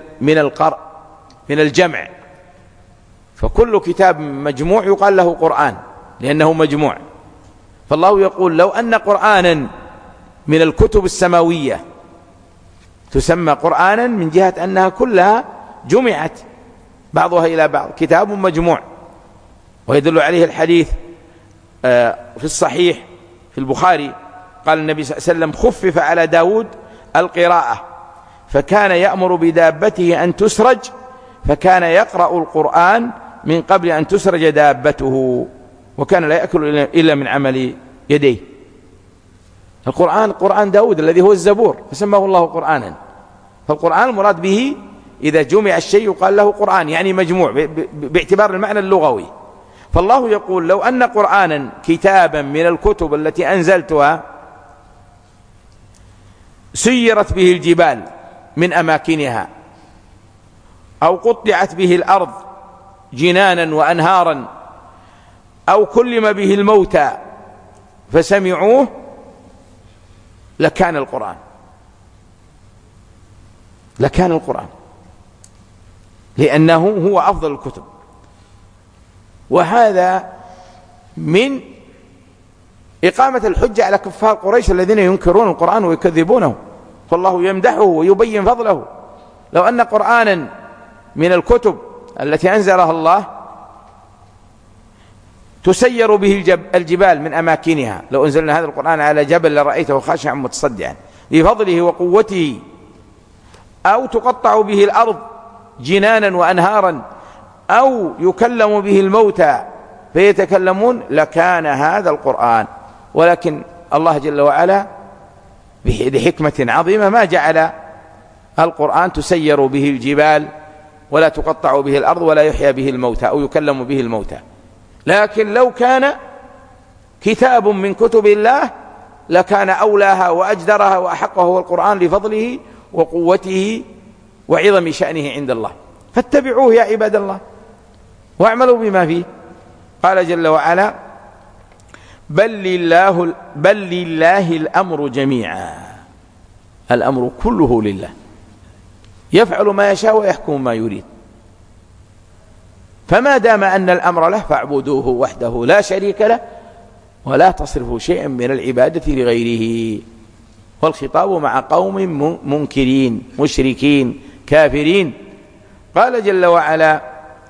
من الجمع، فكل كتاب مجموع يقال له قرآن لأنه مجموع. فالله يقول: لو أن قرآنا من الكتب السماوية تسمى قرآنا من جهة أنها كلها جمعت بعضها إلى بعض، كتاب مجموع. ويدل عليه الحديث في الصحيح في البخاري، قال النبي صلى الله عليه وسلم: خفف على داود القراءة فكان يأمر بدابته أن تسرج، فكان يقرأ القرآن من قبل أن تسرج دابته، وكان لا يأكل إلا من عمل يديه. القرآن قرآن داود الذي هو الزبور فسماه الله قرآنا. فالقرآن المراد به إذا جمع الشيء يقال له قرآن، يعني مجموع باعتبار المعنى اللغوي. فالله يقول: لو أن قرآنا كتابا من الكتب التي أنزلتها سيرت به الجبال من أماكنها أو قطعت به الأرض جنانا وأنهارا أو كلم به الموتى فسمعوه لكان القرآن، لأنه هو أفضل الكتب. وهذا من إقامة الحجة على كفار قريش الذين ينكرون القرآن ويكذبونه، فالله يمدحه ويبين فضله. لو أن قرآنا من الكتب التي أنزلها الله تسير به الجبال من أماكنها، لو أنزلنا هذا القرآن على جبل لرأيته خاشعا متصدعا لفضله وقوته، أو تقطع به الأرض جنانا وأنهارا، أو يكلم به الموتى فيتكلمون، لكان هذا القرآن. ولكن الله جل وعلا بحكمة عظيمة ما جعل القرآن تسير به الجبال ولا تقطع به الأرض ولا يحيى به الموتى أو يكلم به الموتى. لكن لو كان كتاب من كتب الله لكان أولاها وأجدرها وأحقها هو القرآن لفضله وقوته وعظم شأنه عند الله، فاتبعوه يا عباد الله واعملوا بما فيه. قال جل وعلا: بل لله الأمر جميعا، الأمر كله لله، يفعل ما يشاء ويحكم ما يريد. فما دام أن الأمر له فاعبدوه وحده لا شريك له، ولا تصرفوا شيئا من العبادة لغيره. والخطاب مع قوم منكرين مشركين كافرين. قال جل وعلا: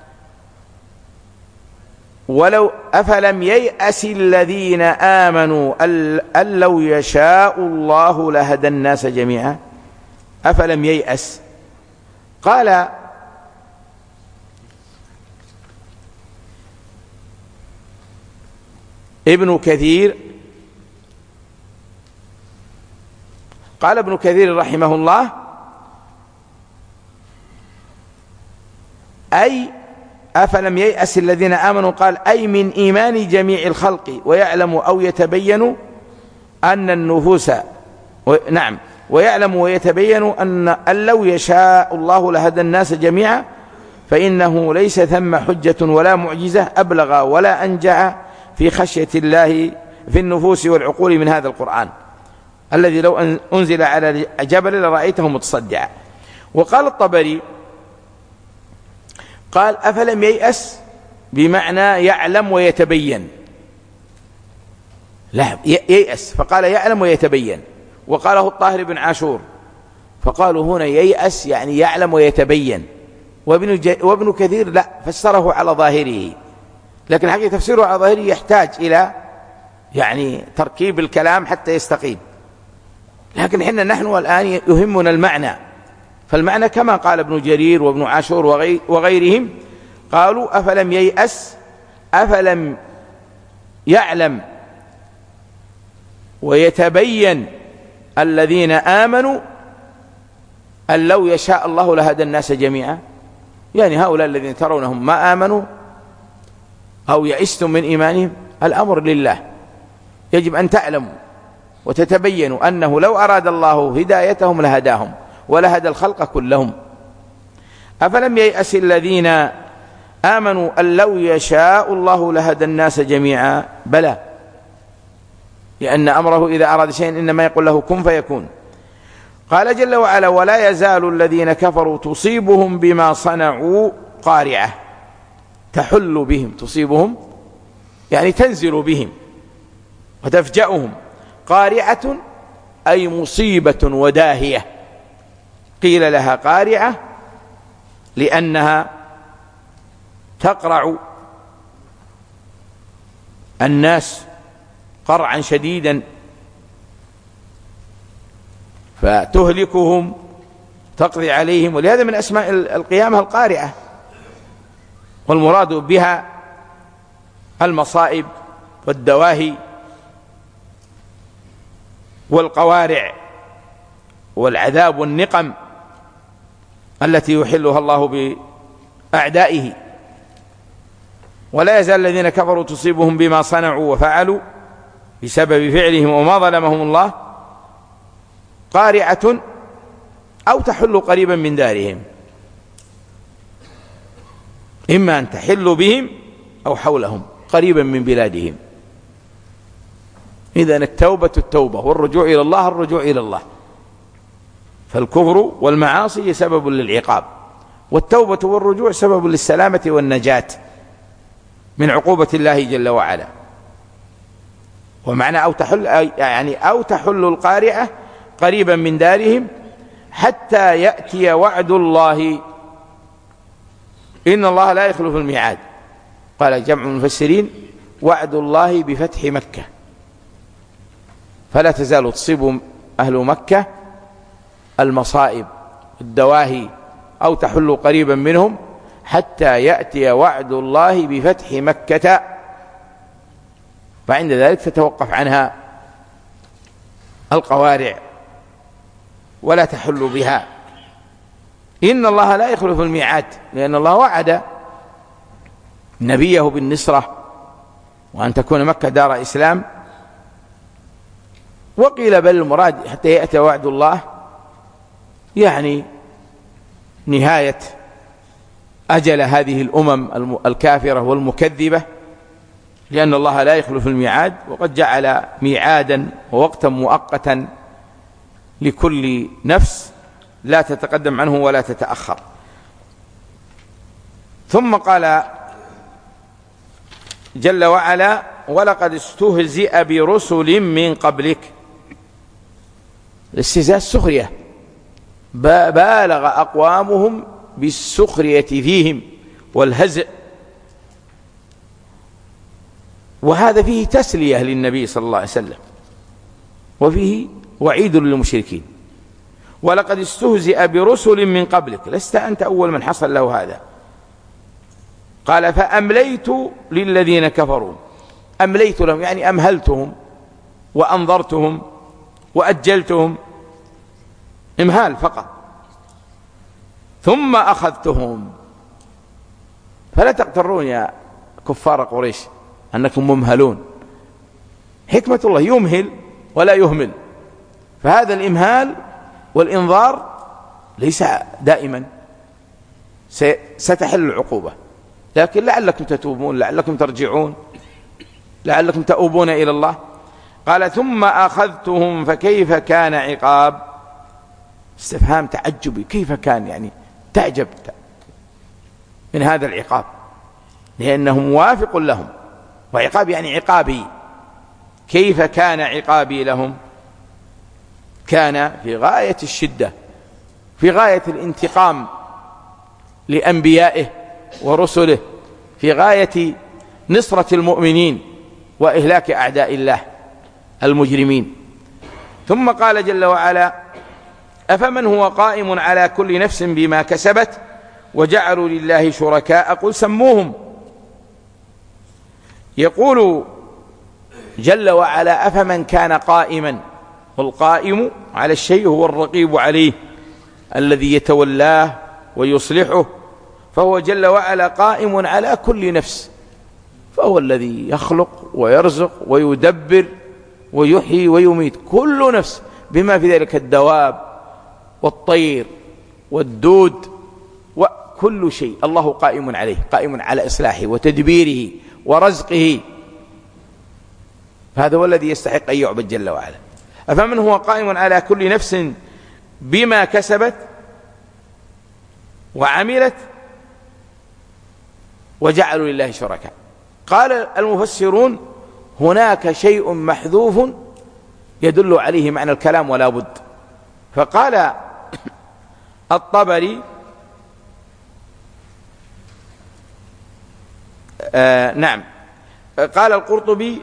ولو أفلم ييأس الذين آمنوا أن لو يشاء الله لهدى الناس جميعا. أفلم ييأس. قال ابن كثير رحمه الله: أي أفلم ييأس الذين آمنوا، قال أي من إيمان جميع الخلق ويعلم أو يتبين أن النفوس ويعلم ويتبين أن لو يشاء الله لهدى الناس جميعا، فإنه ليس ثم حجة ولا معجزة أبلغ ولا أنجع في خشية الله في النفوس والعقول من هذا القرآن الذي لو أنزل على جبل لرأيته متصدعا. وقال الطبري قال: أفلم ييأس بمعنى يعلم ويتبين، لا ييأس فقال يعلم ويتبين. وقاله الطاهر بن عاشور فقالوا هنا ييأس يعني يعلم ويتبين. وابن كثير لا، فسره على ظاهره، لكن حقيقة تفسيره على ظاهره يحتاج إلى تركيب الكلام حتى يستقيم. لكن نحن الآن يهمنا المعنى، فالمعنى كما قال ابن جرير وابن عاشور وغيرهم، قالوا أفلم ييأس، أفلم يعلم ويتبين الذين آمنوا أن لو يشاء الله لهدى الناس جميعا. هؤلاء الذين ترونهم ما آمنوا أو يئستم من إيمانهم، الأمر لله. يجب أن تعلموا وتتبينوا أنه لو أراد الله هدايتهم لهداهم ولهدى الخلق كلهم. أفلم ييأس الذين آمنوا أن لو يشاء الله لهدى الناس جميعا، بلى، لأن أمره إذا أراد شيئا إنما يقول له كن فيكون. قال جل وعلا: ولا يزال الذين كفروا تصيبهم بما صنعوا قارعة. تحل بهم، تصيبهم تنزل بهم وتفجأهم. قارعة أي مصيبة وداهية. قيل لها قارعة لأنها تقرع الناس قرعا شديدا فتهلكهم، تقضي عليهم، ولهذا من أسماء القيامة القارعة. والمراد بها المصائب والدواهي والقوارع والعذاب والنقم التي يحلها الله بأعدائه. ولا يزال الذين كفروا تصيبهم بما صنعوا وفعلوا بسبب فعلهم وما ظلمهم الله قارعة أو تحل قريبا من دارهم، إما أن تحل بهم أو حولهم قريبا من بلادهم. إذن التوبة والرجوع إلى الله الرجوع إلى الله. فالكفر والمعاصي سبب للعقاب، والتوبة والرجوع سبب للسلامة والنجاة من عقوبة الله جل وعلا. ومعنى أو تحل القارعة قريبا من دارهم حتى يأتي وعد الله، إن الله لا يخلف الميعاد. قال جمع المفسرين: وعد الله بفتح مكة، فلا تزال تصيب أهل مكة المصائب الدواهي أو تحل قريبا منهم حتى يأتي وعد الله بفتح مكة، فعند ذلك تتوقف عنها القوارع ولا تحل بها. إن الله لا يخلف الميعاد، لأن الله وعد نبيه بالنصرة وأن تكون مكة دار إسلام. وقيل بل المراد حتى يأتي وعد الله نهاية أجل هذه الأمم الكافرة والمكذبة، لأن الله لا يخلف الميعاد، وقد جعل ميعادا ووقتا مؤقتا لكل نفس لا تتقدم عنه ولا تتأخر. ثم قال جل وعلا: ولقد استهزئ برسل من قبلك. الاستهزاء السخرية، بالغ أقوامهم بالسخرية فيهم والهزء، وهذا فيه تسلية للنبي صلى الله عليه وسلم وفيه وعيد للمشركين. ولقد استهزئ برسل من قبلك، لست أنت أول من حصل له هذا. قال فأمليت للذين كفروا، أمليت لهم يعني أمهلتهم وأنظرتهم وأجلتهم، إمهال فقط، ثم أخذتهم. فلا تغترون يا كفار قريش أنكم ممهلون، حكمة الله يمهل ولا يهمل، فهذا الإمهال والإنظار ليس دائما، ستحل العقوبة، لكن لعلكم تتوبون، لعلكم ترجعون، لعلكم تؤوبون إلى الله. قال ثم أخذتهم فكيف كان عقاب. استفهام تعجبي، كيف كان، يعني تعجب من هذا العقاب، لأنه موافق لهم، وعقاب يعني عقابي. كيف كان عقابي لهم؟ كان في غاية الشدة، في غاية الانتقام لأنبيائه ورسله، في غاية نصرة المؤمنين وإهلاك أعداء الله المجرمين. ثم قال جل وعلا أفمن هو قائم على كل نفس بما كسبت وجعلوا لله شركاء قل سموهم. يقول جل وعلا أفمن كان قائما، والقائم على الشيء هو الرقيب عليه الذي يتولاه ويصلحه، فهو جل وعلا قائم على كل نفس، فهو الذي يخلق ويرزق ويدبر ويحيي ويميت كل نفس، بما في ذلك الدواب والطير والدود وكل شيء الله قائم عليه، قائم على إصلاحه وتدبيره ورزقه، هذا هو الذي يستحق أن يعبد جل وعلا. أفمن هو قائم على كل نفس بما كسبت وعملت وجعلوا لله شركاء. قال المفسرون هناك شيء محذوف يدل عليه معنى الكلام ولا بد، فقال الطبري نعم، قال القرطبي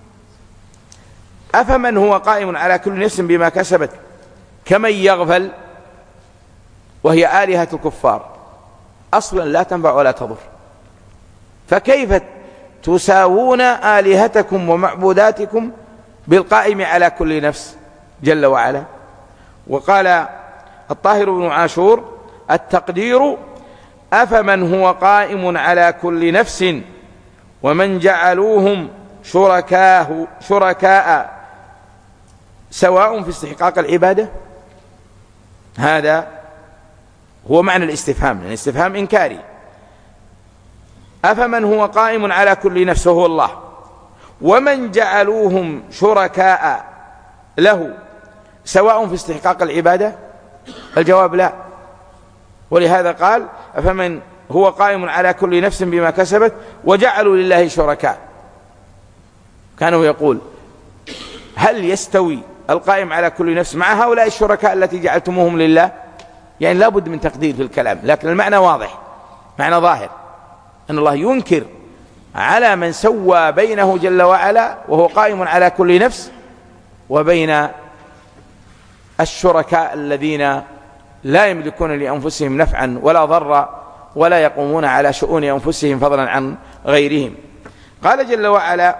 أفمن هو قائم على كل نفس بما كسبت كمن يغفل، وهي آلهة الكفار أصلا لا تنفع ولا تضر، فكيف تساوون آلهتكم ومعبوداتكم بالقائم على كل نفس جل وعلا. وقال الطاهر بن عاشور التقدير أفمن هو قائم على كل نفس ومن جعلوهم شركاء سواء في استحقاق العبادة. هذا هو معنى الاستفهام، يعني استفهام إنكاري. أفمن هو قائم على كل نفس وهو الله ومن جعلوهم شركاء له سواء في استحقاق العبادة؟ الجواب لا. ولهذا قال أفمن هو قائم على كل نفس بما كسبت وجعلوا لله شركاء. كانوا يقول هل يستوي القائم على كل نفس مع هؤلاء الشركاء التي جعلتموهم لله؟ يعني لا بد من تقدير في الكلام، لكن المعنى واضح، معنى ظاهر أن الله ينكر على من سوى بينه جل وعلا وهو قائم على كل نفس وبين الشركاء الذين لا يملكون لأنفسهم نفعا ولا ضرا ولا يقومون على شؤون أنفسهم فضلا عن غيرهم. قال جل وعلا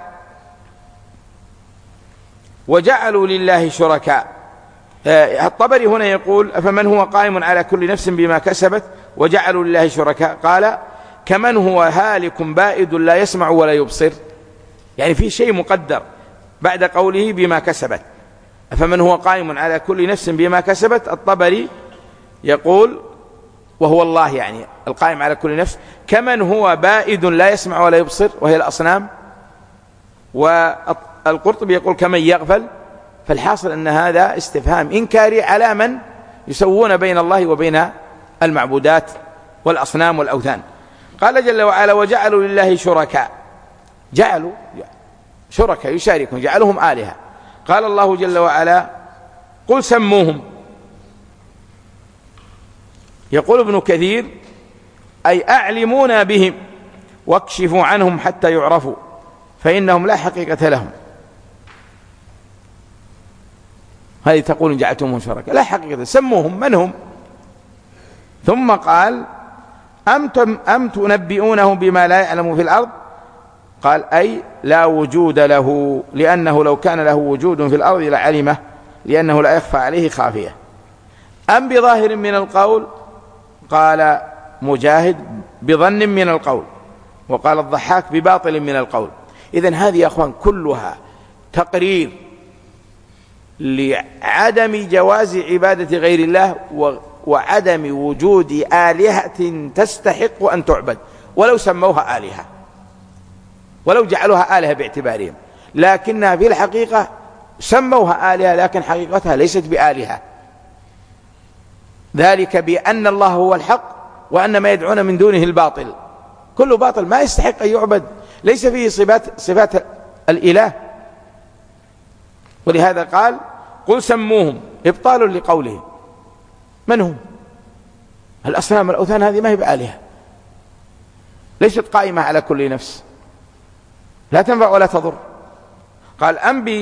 وجعلوا لله شركاء. الطبري هنا يقول أفمن هو قائم على كل نفس بما كسبت وجعلوا لله شركاء، قال كمن هو هالك بائد لا يسمع ولا يبصر، يعني في شيء مقدر بعد قوله بما كسبت. أفمن هو قائم على كل نفس بما كسبت، الطبري يقول وهو الله يعني القائم على كل نفس، كمن هو بائد لا يسمع ولا يبصر وهي الأصنام. والقرطبي يقول كمن يغفل. فالحاصل أن هذا استفهام إنكاري على من يسوون بين الله وبين المعبودات والأصنام والأوثان. قال جل وعلا وجعلوا لله شركاء. جعلوا شركاء يشاركون، جعلهم آلهة. قال الله جل وعلا قل سموهم. يقول ابن كثير أي أعلمونا بهم واكشفوا عنهم حتى يعرفوا فإنهم لا حقيقة لهم. هذه تقول جعلتمهم شركاء، لا حقيقة، سموهم من هم. ثم قال أم تنبئونه بما لا يعلم في الأرض، قال أي لا وجود له، لأنه لو كان له وجود في الأرض لعلمه، لأنه لا يخفى عليه خافية. أم بظاهر من القول، قال مجاهد بظن من القول، وقال الضحاك بباطل من القول. إذن هذه يا أخوان كلها تقرير لعدم جواز عبادة غير الله وعدم وجود آلهة تستحق أن تعبد، ولو سموها آلهة، ولو جعلوها آلهة باعتبارهم، لكنها في الحقيقة سموها آلهة لكن حقيقتها ليست بآلهة. ذلك بأن الله هو الحق وأن ما يدعون من دونه الباطل، كل باطل ما يستحق أن يعبد، ليس فيه صفات الإله. ولهذا قال قل سموهم إبطال لقولهم. من هم؟ الأصنام الأوثان هذه ما هي بآلهة، ليست قائمة على كل نفس، لا تنفع ولا تضر. قال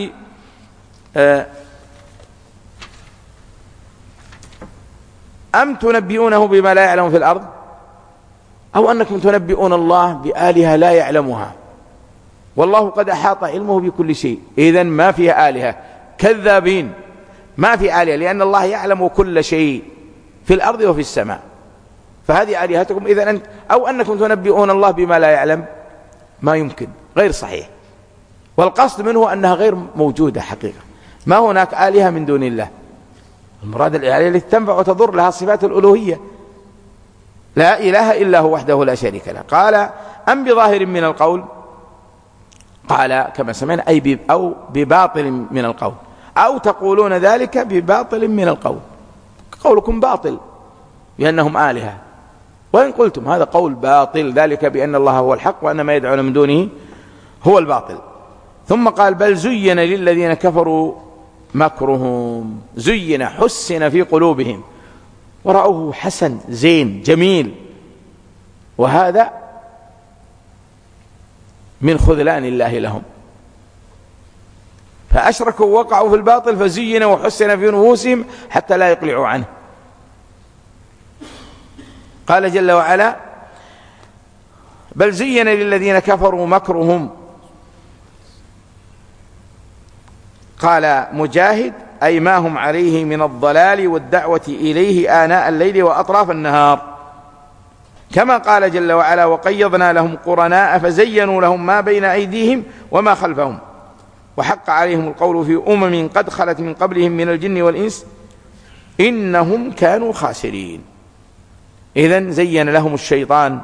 أم تنبئونه بما لا يعلم في الأرض، أو أنكم تنبئون الله بآلهة لا يعلمها، والله قد أحاط علمه بكل شيء. إذن ما فيها آلهة، كذابين، ما في آلهة، لأن الله يعلم كل شيء في الأرض وفي السماء، فهذه آلهتكم. إذن أو أنكم تنبئون الله بما لا يعلم، ما يمكن، غير صحيح. والقصد منه أنها غير موجودة حقيقة، ما هناك آلهة من دون الله. المراد الآلهة التي تنفع وتضر، لها صفات الألوهية، لا إله إلا هو وحده لا شريك له. قال أم بظاهر من القول، قال كما سمعنا أي أو بباطل من القول، أو تقولون ذلك بباطل من القول، قولكم باطل بأنهم آلهة، وإن قلتم هذا قول باطل، ذلك بأن الله هو الحق وأن ما يدعون من دونه هو الباطل. ثم قال بل زين للذين كفروا مكرهم، زين حسن في قلوبهم ورأوه حسن زين جميل، وهذا من خذلان الله لهم، فأشركوا ووقعوا في الباطل فزين وحسن في نفوسهم حتى لا يقلعوا عنه. قال جل وعلا بل زين للذين كفروا مكرهم، قال مجاهد أي ما هم عليه من الضلال والدعوة إليه آناء الليل وأطراف النهار، كما قال جل وعلا وقيضنا لهم قرناء فزينوا لهم ما بين أيديهم وما خلفهم وحق عليهم القول في أمم قد خلت من قبلهم من الجن والإنس إنهم كانوا خاسرين. إذن زين لهم الشيطان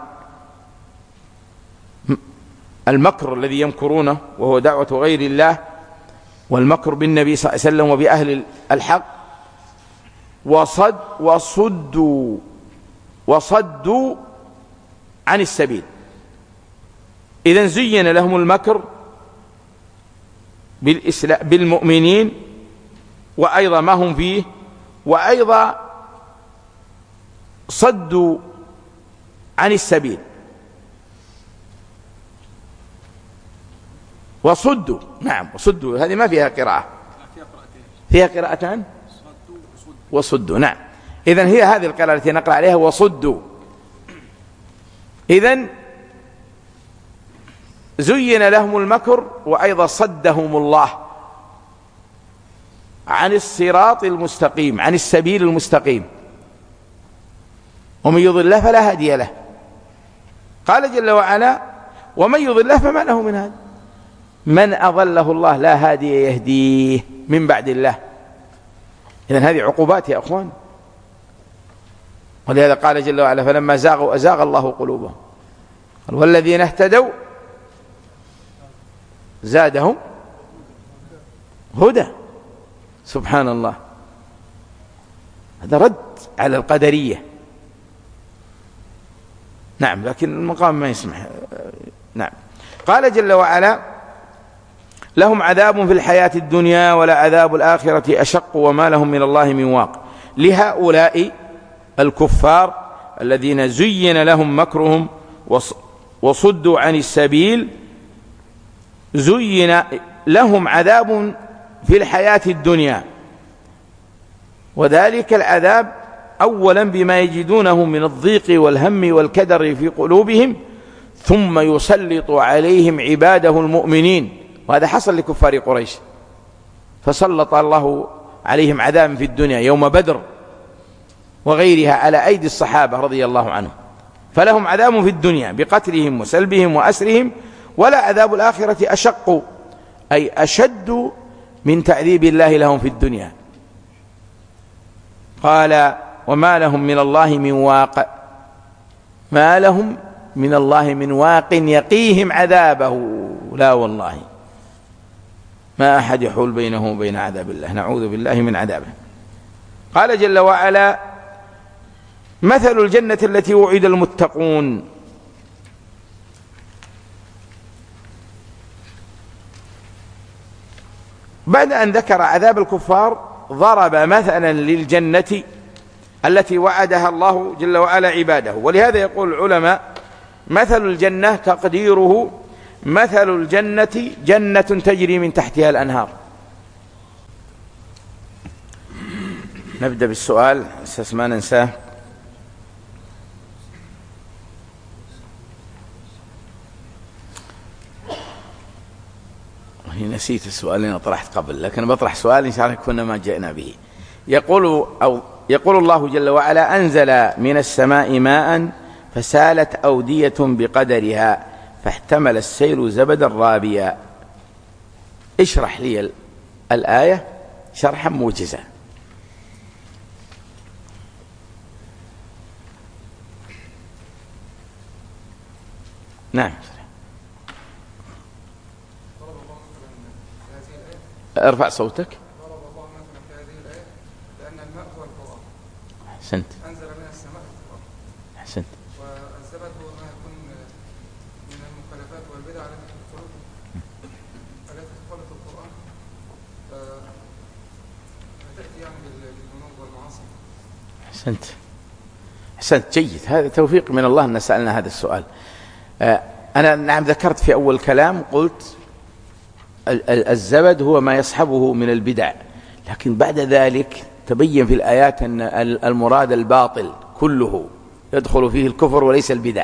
المكر الذي يمكرونه وهو دعوة غير الله، والمكر بالنبي صلى الله عليه وسلم وبأهل الحق، وصدوا عن السبيل. إذن زين لهم المكر بالمؤمنين وأيضا ما هم فيه، وأيضا صدوا عن السبيل وصدوا. نعم وصدوا، هذه ما فيها قراءة، فيها قراءتان وصدوا. نعم، إذن هي هذه القراءة التي نقرأ عليها وصدوا. إذن زين لهم المكر وأيضا صدهم الله عن الصراط المستقيم، عن السبيل المستقيم، ومن يضل الله فلا هادي له. قال جل وعلا ومن يضل الله فما له من هادي، من أضله الله لا هادي يهديه من بعد الله. إذن هذه عقوبات يا أخوان، ولهذا قال جل وعلا فلما زاغوا أزاغ الله قلوبهم والذين اهتدوا زادهم هدى. سبحان الله، هذا رد على القدرية. نعم، لكن المقام ما يسمح. نعم. قال جل وعلا لهم عذاب في الحياة الدنيا ولعذاب الآخرة أشق وما لهم من الله من واق. لهؤلاء الكفار الذين زين لهم مكرهم وصدوا عن السبيل زين لهم عذاب في الحياة الدنيا، وذلك العذاب أولا بما يجدونه من الضيق والهم والكدر في قلوبهم، ثم يسلط عليهم عباده المؤمنين. وهذا حصل لكفار قريش، فسلط الله عليهم عذاب في الدنيا يوم بدر وغيرها على أيدي الصحابة رضي الله عنهم، فلهم عذاب في الدنيا بقتلهم وسلبهم وأسرهم، ولا عذاب الآخرة أشق أي أشد من تعذيب الله لهم في الدنيا. قال وما لهم من الله من واق، ما لهم من الله من واق يقيهم عذابه، لا والله ما أحد يحول بينه وبين عذاب الله، نعوذ بالله من عذابه. قال جل وعلا مثل الجنة التي وعد المتقون. بعد أن ذكر عذاب الكفار ضرب مثلا للجنة التي وعدها الله جل وعلا عباده، ولهذا يقول العلماء مثل الجنة تقديره مثل الجنة جنة تجري من تحتها الأنهار. نبدأ بالسؤال أساس ما ننساه. نسيت السؤال اللي أنا طرحت قبل، لكن بطرح سؤال إن شاء الله كنا ما جئنا به. يقول الله جل وعلا أنزل من السماء ماء فسالت أودية بقدرها فاحتمل السيل زبدا رابيا. اشرح لي الآية شرحا موجزا. نعم ارفع صوتك. ضرب الله مثلا في هذه الآية لأن الماء هو القرآن. أحسنت. أنزل من السماء القرآن. أحسنت. والزبد هو ما يكون من المخالفات والبدع التي تخالف القرآن، فتأتي يعني بالذنوب والمعاصي. أحسنت. أحسنت جيد، هذا توفيق من الله أن سألنا هذا السؤال. أنا نعم ذكرت في أول كلام قلت الزبد هو ما يصحبه من البدع، لكن بعد ذلك تبين في الآيات أن المراد الباطل كله يدخل فيه الكفر وليس البدع،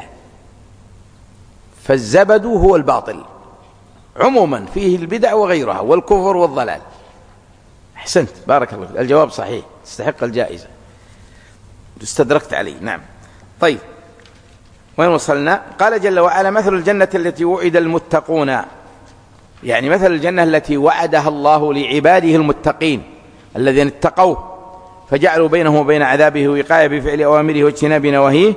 فالزبد هو الباطل عموما فيه البدع وغيرها والكفر والضلال. أحسنت بارك الله فيك، الجواب صحيح تستحق الجائزة، استدركت عليه. نعم طيب وين وصلنا؟ قال جل وعلا مثل الجنة التي وعد المتقون، يعني مثل الجنة التي وعدها الله لعباده المتقين الذين اتقوه فجعلوا بينه وبين عذابه وقاية بفعل أوامره واجتناب نواهيه،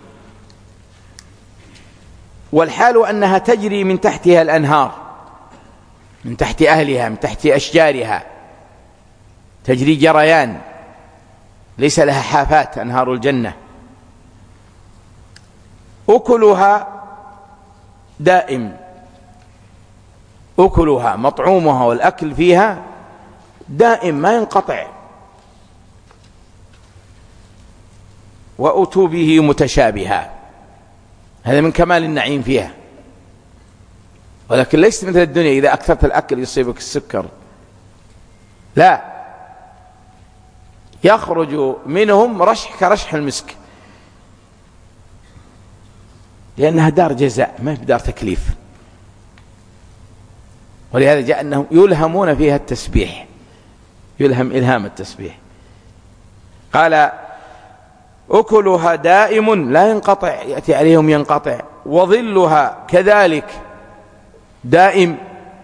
والحال أنها تجري من تحتها الأنهار، من تحت أهلها، من تحت أشجارها، تجري جريان ليس لها حافات. أنهار الجنة أكلها دائم، أكلها مطعومها والأكل فيها دائم ما ينقطع، وأتوا به متشابها، هذا من كمال النعيم فيها. ولكن ليست مثل الدنيا إذا أكثرت الأكل يصيبك السكر، لا، يخرج منهم رشح كرشح المسك، لأنها دار جزاء ما هي دار تكليف. ولهذا جاء أنهم يلهمون فيها التسبيح، يلهم إلهام التسبيح. قال أكلها دائم لا ينقطع، يأتي عليهم ينقطع، وظلها كذلك دائم.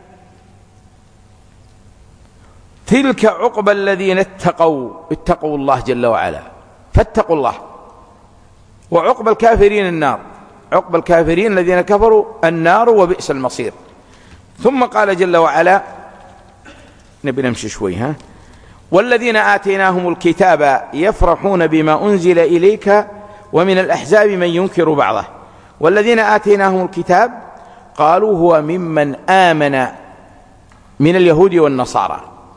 تلك عقبى الذين اتقوا الله جل وعلا، فاتقوا الله. وعقبى الكافرين النار، عقبى الكافرين الذين كفروا النار وبئس المصير. ثم قال جل وعلا، نبي نمشي شوي والذين آتيناهم الكتاب يفرحون بما أنزل إليك ومن الأحزاب من ينكر بعضه. والذين آتيناهم الكتاب قالوا هو ممن آمن من اليهود والنصارى.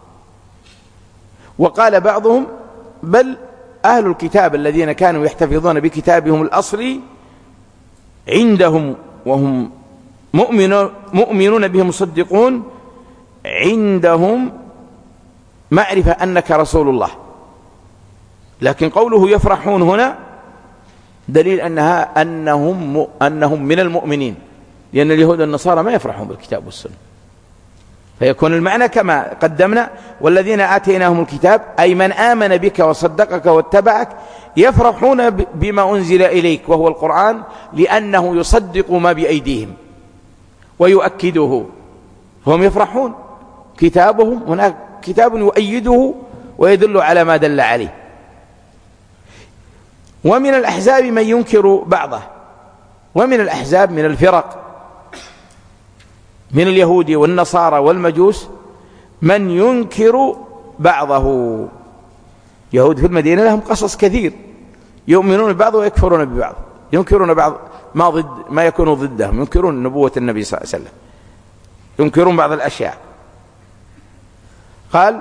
وقال بعضهم بل أهل الكتاب الذين كانوا يحتفظون بكتابهم الأصلي عندهم وهم مؤمنون به مصدقون، عندهم معرفة أنك رسول الله. لكن قوله يفرحون هنا دليل أنهم من المؤمنين، لأن اليهود والنصارى ما يفرحون بالكتاب والسنة. فيكون المعنى كما قدمنا: والذين آتيناهم الكتاب أي من آمن بك وصدقك واتبعك يفرحون بما أنزل إليك وهو القرآن، لأنه يصدق ما بأيديهم ويؤكده، هم يفرحون. كتابهم هناك كتاب يؤيده ويدل على ما دل عليه. ومن الأحزاب من ينكر بعضه، ومن الأحزاب من الفرق من اليهود والنصارى والمجوس من ينكر بعضه. يهود في المدينة لهم قصص كثير، يؤمنون ببعض ويكفرون ببعض، ينكرون بعض ما يكون ضدهم، ينكرون نبوة النبي صلى الله عليه وسلم، ينكرون بعض الأشياء. قال: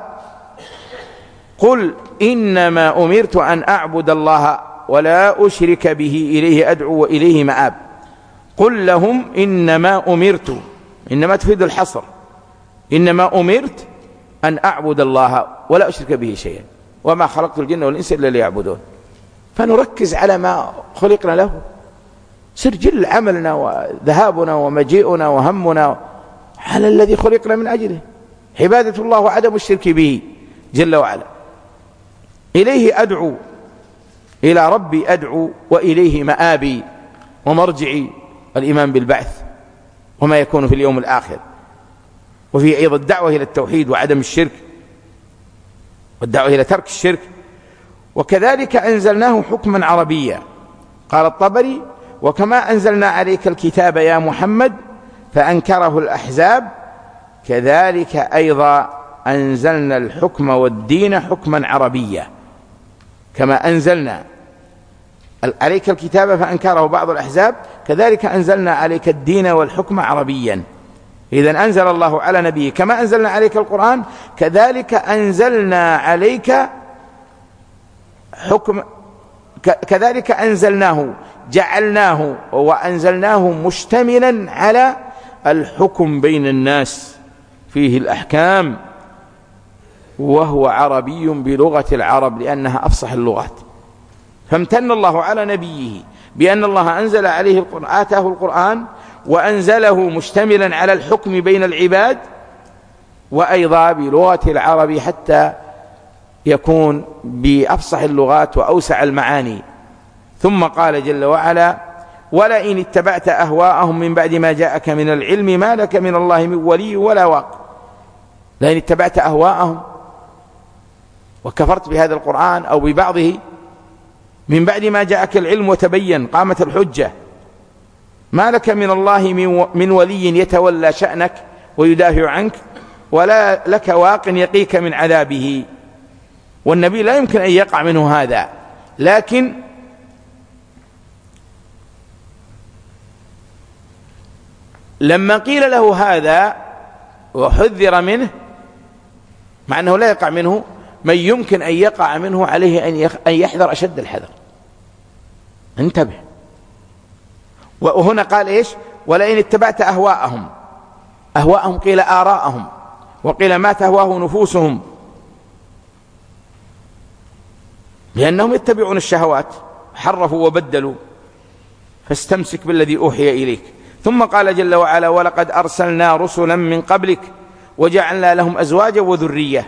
قل إنما أمرت أن أعبد الله ولا أشرك به إليه أدعو وإليه مآب. قل لهم إنما أمرت، إنما تفيد الحصر، إنما أمرت أن أعبد الله ولا أشرك به شيئا وما خلقت الجن والإنس إلا ليعبدون. فنركز على ما خلقنا له، سجل عملنا وذهابنا ومجيئنا وهمنا على الذي خلقنا من أجله، عبادة الله وعدم الشرك به جل وعلا. إليه أدعو، إلى ربي أدعو وإليه مآبي ومرجعي، الإيمان بالبعث وما يكون في اليوم الآخر، وفي أيضا الدعوة إلى التوحيد وعدم الشرك والدعوة إلى ترك الشرك. وكذلك أنزلناه حكما عربيا. قال الطبري: وكما أنزلنا عليك الكتاب يا محمد فأنكره الأحزاب كذلك أيضا أنزلنا الحكم والدين حكما عربيا. كما أنزلنا عليك الكتاب فأنكره بعض الأحزاب كذلك أنزلنا عليك الدين والحكم عربيا. إذن أنزل الله على نبيه كما أنزلنا عليك القرآن كذلك أنزلنا عليك حكم، كذلك أنزلناه جعلناه وأنزلناه مشتملا على الحكم بين الناس فيه الأحكام، وهو عربي بلغة العرب لأنها أفصح اللغات. فامتن الله على نبيه بأن الله أنزل عليه آتاه القرآن وأنزله مشتملا على الحكم بين العباد، وأيضا بلغة العرب حتى يكون بأفصح اللغات وأوسع المعاني. ثم قال جل وعلا: ولئن اتبعت أهواءهم من بعد ما جاءك من العلم ما لك من الله من ولي ولا واق. لئن اتبعت أهواءهم وكفرت بهذا القرآن أو ببعضه من بعد ما جاءك العلم وتبين قامت الحجة، ما لك من الله من ولي يتولى شأنك ويدافع عنك، ولا لك واق يقيك من عذابه. والنبي لا يمكن أن يقع منه هذا، لكن لما قيل له هذا وحذر منه، مع أنه لا يقع منه، من يمكن أن يقع منه عليه أن يحذر أشد الحذر. انتبه. وهنا قال إيش؟ ولئن اتبعت أهواءهم. أهواءهم قيل آراءهم، وقيل ما تهواه نفوسهم، لأنهم يتبعون الشهوات، حرفوا وبدلوا. فاستمسك بالذي أوحي إليك. ثم قال جل وعلا: ولقد أرسلنا رسلا من قبلك وجعلنا لهم أزواجا وذرية.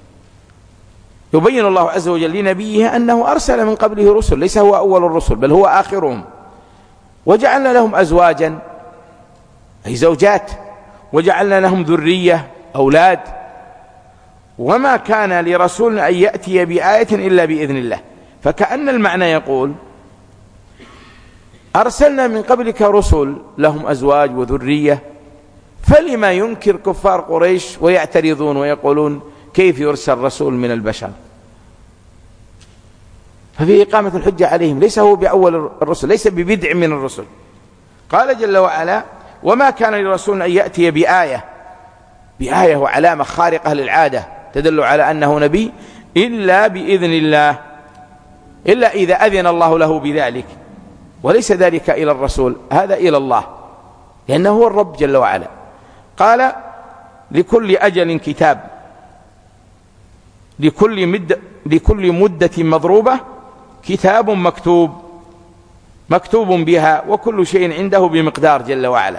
يبين الله عز وجل لنبيه أنه أرسل من قبله رسل، ليس هو أول الرسل بل هو آخرهم. وجعلنا لهم أزواجا أي زوجات، وجعلنا لهم ذرية أولاد. وما كان لرسول أن يأتي بآية إلا بإذن الله. فكأن المعنى يقول: أرسلنا من قبلك رسل لهم أزواج وذرية، فلما ينكر كفار قريش ويعترضون ويقولون كيف يرسل رسول من البشر؟ ففي إقامة الحجة عليهم، ليس هو بأول الرسل، ليس ببدع من الرسل. قال جل وعلا: وما كان لرسول أن يأتي بآية بآية وعلامة خارقة للعادة تدل على أنه نبي إلا بإذن الله، إلا إذا أذن الله له بذلك، وليس ذلك إلى الرسول، هذا إلى الله، لأنه هو الرب جل وعلا. قال لكل أجل كتاب، لكل مدة مضروبة كتاب مكتوب بها، وكل شيء عنده بمقدار جل وعلا.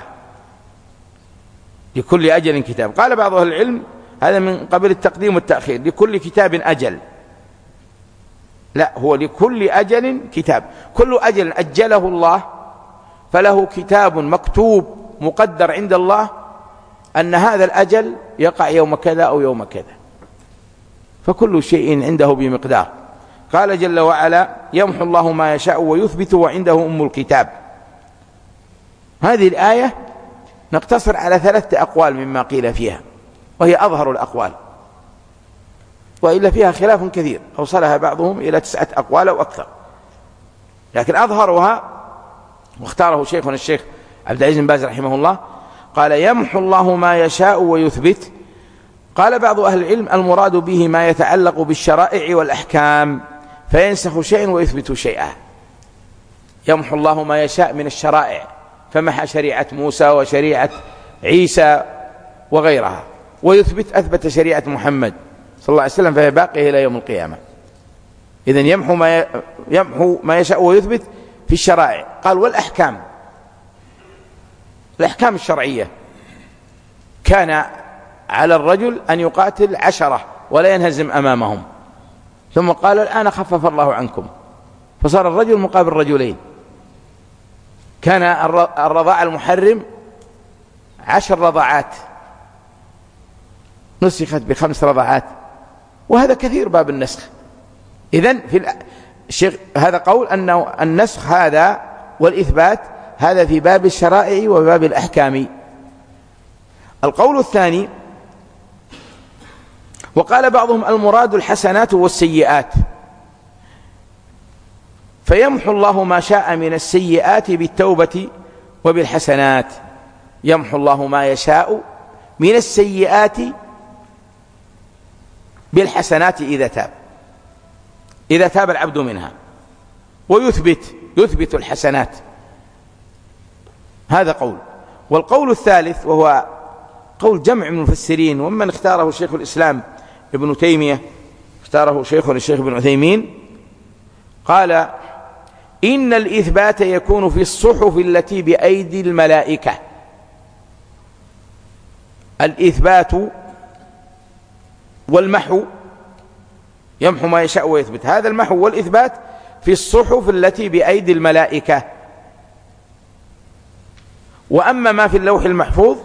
لكل أجل كتاب. قال بعض أهل العلم هذا من قبل التقديم والتأخير، لكل كتاب أجل، لا، هو لكل أجل كتاب، كل أجل أجله الله فله كتاب مكتوب مقدر عند الله أن هذا الأجل يقع يوم كذا أو يوم كذا، فكل شيء عنده بمقدار. قال جل وعلا يمحو الله ما يشاء ويثبت وعنده أم الكتاب. هذه الآية نقتصر على 3 أقوال مما قيل فيها، وهي أظهر الأقوال، وإلا فيها خلاف كثير أوصلها بعضهم إلى 9 أقوال أو أكثر، لكن أظهرها واختاره شيخنا الشيخ عبد العزيز بن باز رحمه الله قال يمحو الله ما يشاء ويثبت. قال بعض أهل العلم المراد به ما يتعلق بالشرائع والأحكام، فينسخ شيئا ويثبت شيئا. يمحو الله ما يشاء من الشرائع، فمحى شريعة موسى وشريعة عيسى وغيرها، ويثبت أثبت شريعة محمد صلى الله عليه وسلم فهي باقية إلى يوم القيامة. إذن يمحو ما يشاء ويثبت في الشرائع. قال والأحكام، الأحكام الشرعية كان على الرجل أن يقاتل 10 ولا ينهزم أمامهم، ثم قال الآن خفف الله عنكم، فصار الرجل مقابل رجلين. كان الرضاع المحرم 10 رضاعات نسخت ب5 رضاعات، وهذا كثير باب النسخ. إذن هذا قول أنه النسخ هذا والإثبات هذا في باب الشرائع وباب الأحكام. القول الثاني وقال بعضهم المراد الحسنات والسيئات، فيمحو الله ما شاء من السيئات بالتوبة وبالحسنات. يمحو الله ما يشاء من السيئات بالحسنات إذا تاب العبد منها، ويثبت الحسنات. هذا قول. والقول الثالث وهو قول جمع من المفسرين، ومن اختاره شيخ الإسلام ابن تيمية، اختاره شيخنا الشيخ ابن عثيمين، قال إن الإثبات يكون في الصحف التي بأيدي الملائكة. الإثبات والمحو، يمحو ما يشاء ويثبت، هذا المحو والإثبات في الصحف التي بأيدي الملائكة. وأما ما في اللوح المحفوظ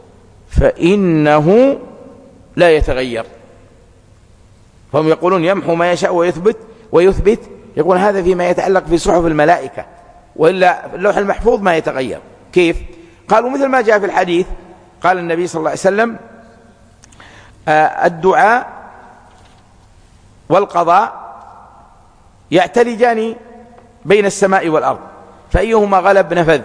فإنه لا يتغير. فهم يقولون يمحو ما يشاء ويثبت، يقول هذا فيما يتعلق في صحف الملائكة، وإلا اللوح المحفوظ ما يتغير. كيف؟ قالوا مثل ما جاء في الحديث، قال النبي صلى الله عليه وسلم الدعاء والقضاء يعتلجان بين السماء والأرض، فأيهما غلب نفذ.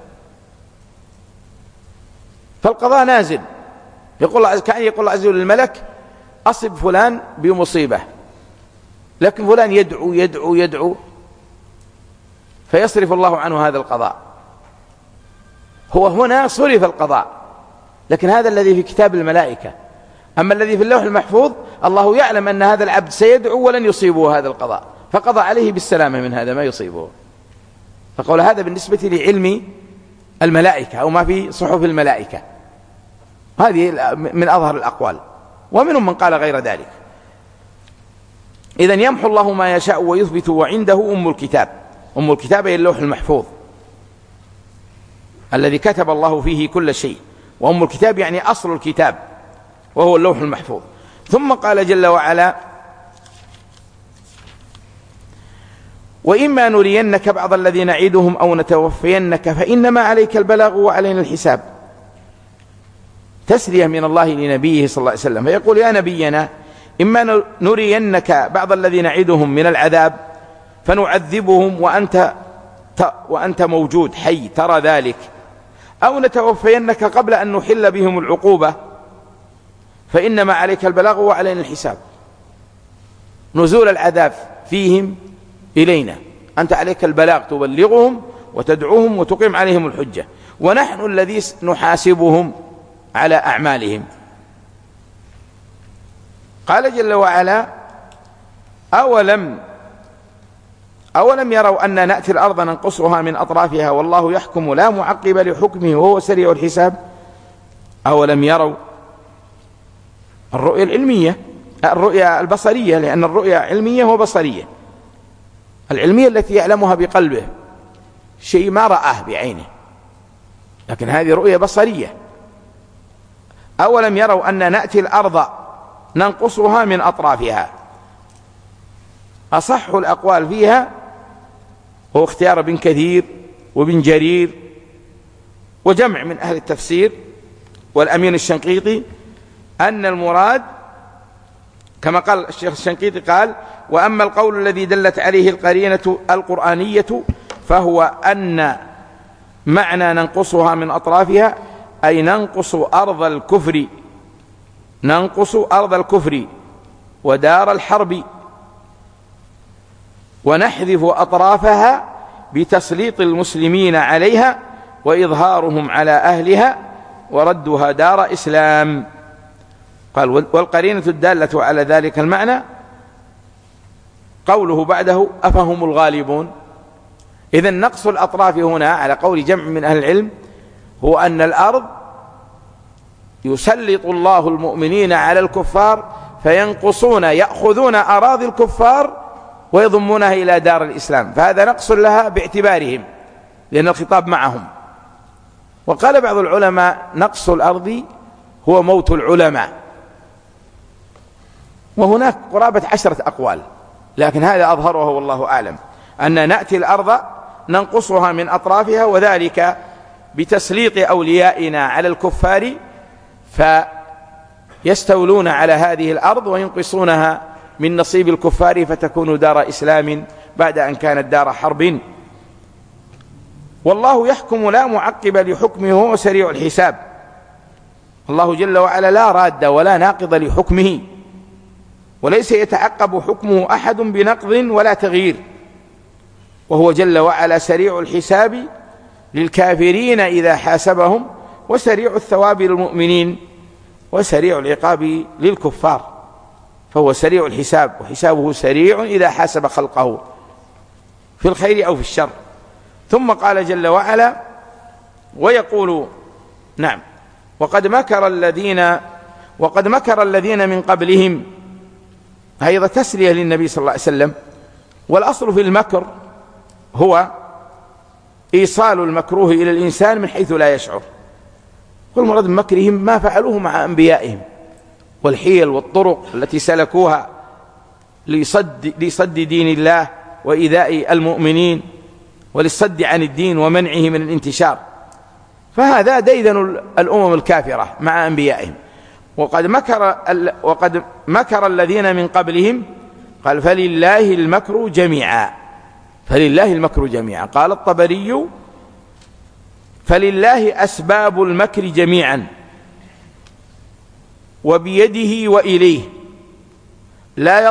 فالقضاء نازل، كأن يقول الله عز وجل للملك أصب فلان بمصيبة، لكن فلان يدعو يدعو يدعو فيصرف الله عنه هذا القضاء. هو هنا صرف القضاء، لكن هذا الذي في كتاب الملائكة. أما الذي في اللوح المحفوظ الله يعلم أن هذا العبد سيدعو ولن يصيبه هذا القضاء، فقضى عليه بالسلامة من هذا ما يصيبه. فقول هذا بالنسبة لعلم الملائكة أو ما في صحف الملائكة. هذه من أظهر الأقوال، ومنهم من قال غير ذلك. إذن يمحو الله ما يشاء ويثبت وعنده أم الكتاب. أم الكتاب هي اللوح المحفوظ الذي كتب الله فيه كل شيء، وأم الكتاب يعني أصل الكتاب وهو اللوح المحفوظ. ثم قال جل وعلا وإما نرينك بعض الذي نعيدهم أو نتوفينك فإنما عليك البلاغ وعلينا الحساب. تسلية من الله لنبيه صلى الله عليه وسلم، فيقول يا نبينا إما نرينك بعض الذي نعيدهم من العذاب فنعذبهم وأنت موجود حي ترى ذلك، أو نتوفينك قبل أن نحل بهم العقوبة فإنما عليك البلاغ وعلينا الحساب. نزول العذاب فيهم إلينا، أنت عليك البلاغ، تبلغهم وتدعوهم وتقيم عليهم الحجة، ونحن الذي نحاسبهم على أعمالهم. قال جل وعلا: أولم يروا أن نأتي الأرض ننقصها من أطرافها والله يحكم لا معقب لحكمه وهو سريع الحساب. أولم يروا الرؤية العلمية، الرؤية البصرية، لأن الرؤية علمية وبصرية. العلمية التي يعلمها بقلبه، شيء ما رآه بعينه، لكن هذه رؤية بصرية. أولم يروا أن نأتي الأرض ننقصها من أطرافها. أصح الأقوال فيها هو اختيار ابن كثير وابن جرير وجمع من أهل التفسير والأمين الشنقيطي، أن المراد كما قال الشيخ الشنقيطي قال: وأما القول الذي دلت عليه القرينة القرآنية فهو أن معنى ننقصها من أطرافها أي ننقص أرض الكفر ودار الحرب، ونحذف أطرافها بتسليط المسلمين عليها وإظهارهم على أهلها وردها دار إسلام. قال: والقرينة الدالة على ذلك المعنى قوله بعده: أفهم الغالبون. إذن نقص الأطراف هنا على قول جمع من أهل العلم هو أن الأرض يسلط الله المؤمنين على الكفار فينقصون، يأخذون أراضي الكفار ويضمونها إلى دار الإسلام، فهذا نقص لها باعتبارهم لأن الخطاب معهم. وقال بعض العلماء: نقص الأرض هو موت العلماء. وهناك قرابة 10 أقوال، لكن هذا أظهره والله أعلم، أن نأتي الأرض ننقصها من أطرافها، وذلك بتسليط أوليائنا على الكفار فيستولون على هذه الأرض وينقصونها من نصيب الكفار فتكون دار إسلام بعد أن كانت دار حرب. والله يحكم لا معقب لحكمه وهو سريع الحساب. الله جل وعلا لا راد ولا ناقض لحكمه، وليس يتعقب حكمه أحد بنقض ولا تغيير، وهو جل وعلا سريع الحساب للكافرين إذا حاسبهم، وسريع الثواب للمؤمنين، وسريع العقاب للكفار. فهو سريع الحساب، وحسابه سريع إذا حاسب خلقه في الخير أو في الشر. ثم قال جل وعلا: ويقول نعم وقد مكر الذين من قبلهم. أيضا تسلية للنبي صلى الله عليه وسلم. والأصل في المكر هو إيصال المكروه إلى الإنسان من حيث لا يشعر، والمراد من مكرهم ما فعلوه مع أنبيائهم، والحيل والطرق التي سلكوها لصد دين الله وإيذاء المؤمنين وللصد عن الدين ومنعه من الانتشار. فهذا ديدن الأمم الكافرة مع أنبيائهم. وقد مكر الذين من قبلهم. قال: فلله المكر جميعا. فلله المكر جميعا. قال الطبري: فلله أسباب المكر جميعا وبيده وإليه، لا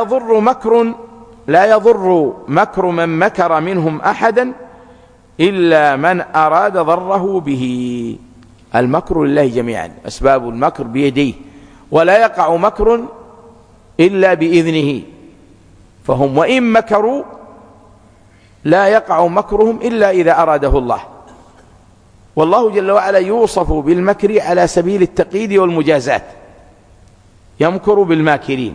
يضر مكر من مكر منهم أحدا إلا من أراد ضره به. المكر لله جميعا، أسباب المكر بيديه، ولا يقع مكر إلا بإذنه. فهم وإن مكروا لا يقع مكرهم إلا إذا أراده الله. والله جل وعلا يوصف بالمكر على سبيل التقييد والمجازات، يمكر بالماكرين،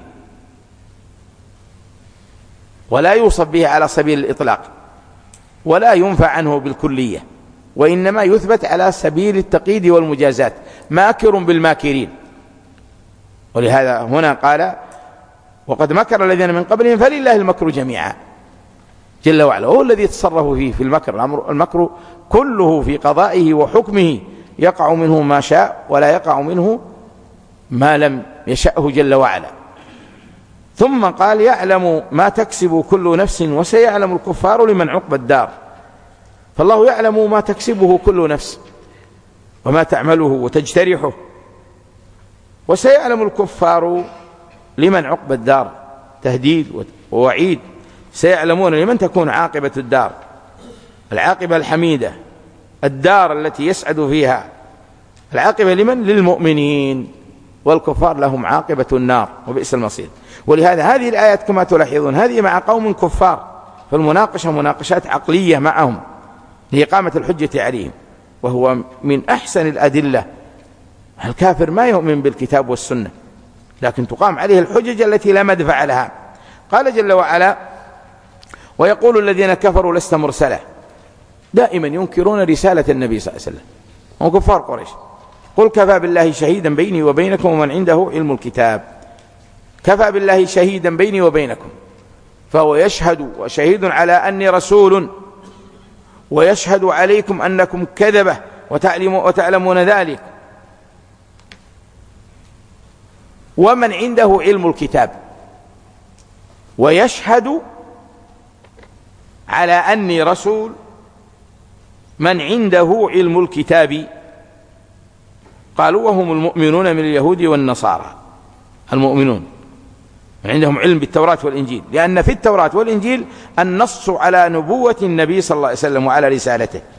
ولا يوصف به على سبيل الإطلاق، ولا ينفى عنه بالكلية، وإنما يثبت على سبيل التقييد والمجازات، ماكر بالماكرين. ولهذا هنا قال: وقد مكر الذين من قبلهم فلله المكر جميعا جل وعلا، هو الذي يتصرف فيه في المكر. المكر كله في قضائه وحكمه، يقع منه ما شاء ولا يقع منه ما لم يشأه جل وعلا. ثم قال: يعلم ما تكسب كل نفس وسيعلم الكفار لمن عقبى الدار. فالله يعلم ما تكسبه كل نفس وما تعمله وتجترحه، وسيعلم الكفار لمن عقبى الدار، تهديد ووعيد، سيعلمون لمن تكون عاقبة الدار، العاقبة الحميدة، الدار التي يسعد فيها، العاقبة لمن؟ للمؤمنين، والكفار لهم عاقبة النار وبئس المصير. ولهذا هذه الآيات كما تلاحظون هذه مع قوم كفار، فالمناقشة مناقشات عقلية معهم لإقامة الحجة عليهم، وهو من أحسن الأدلة. الكافر ما يؤمن بالكتاب والسنة، لكن تقام عليه الحجج التي لا مدفع لها. قال جل وعلا: ويقول الذين كفروا لست مرسلة، دائما ينكرون رسالة النبي صلى الله عليه وسلم، هم كفار قريش. قل كفى بالله شهيدا بيني وبينكم ومن عنده علم الكتاب. كفى بالله شهيدا بيني وبينكم، فهو يشهد وشهيد على أني رسول، ويشهد عليكم أنكم كذبة وتعلمون ذلك، ومن عنده علم الكتاب، ويشهد على أني رسول من عنده علم الكتاب. قالوا وهم المؤمنون من اليهود والنصارى، المؤمنون عندهم علم بالتوراة والإنجيل، لأن في التوراة والإنجيل النص على نبوة النبي صلى الله عليه وسلم وعلى رسالته،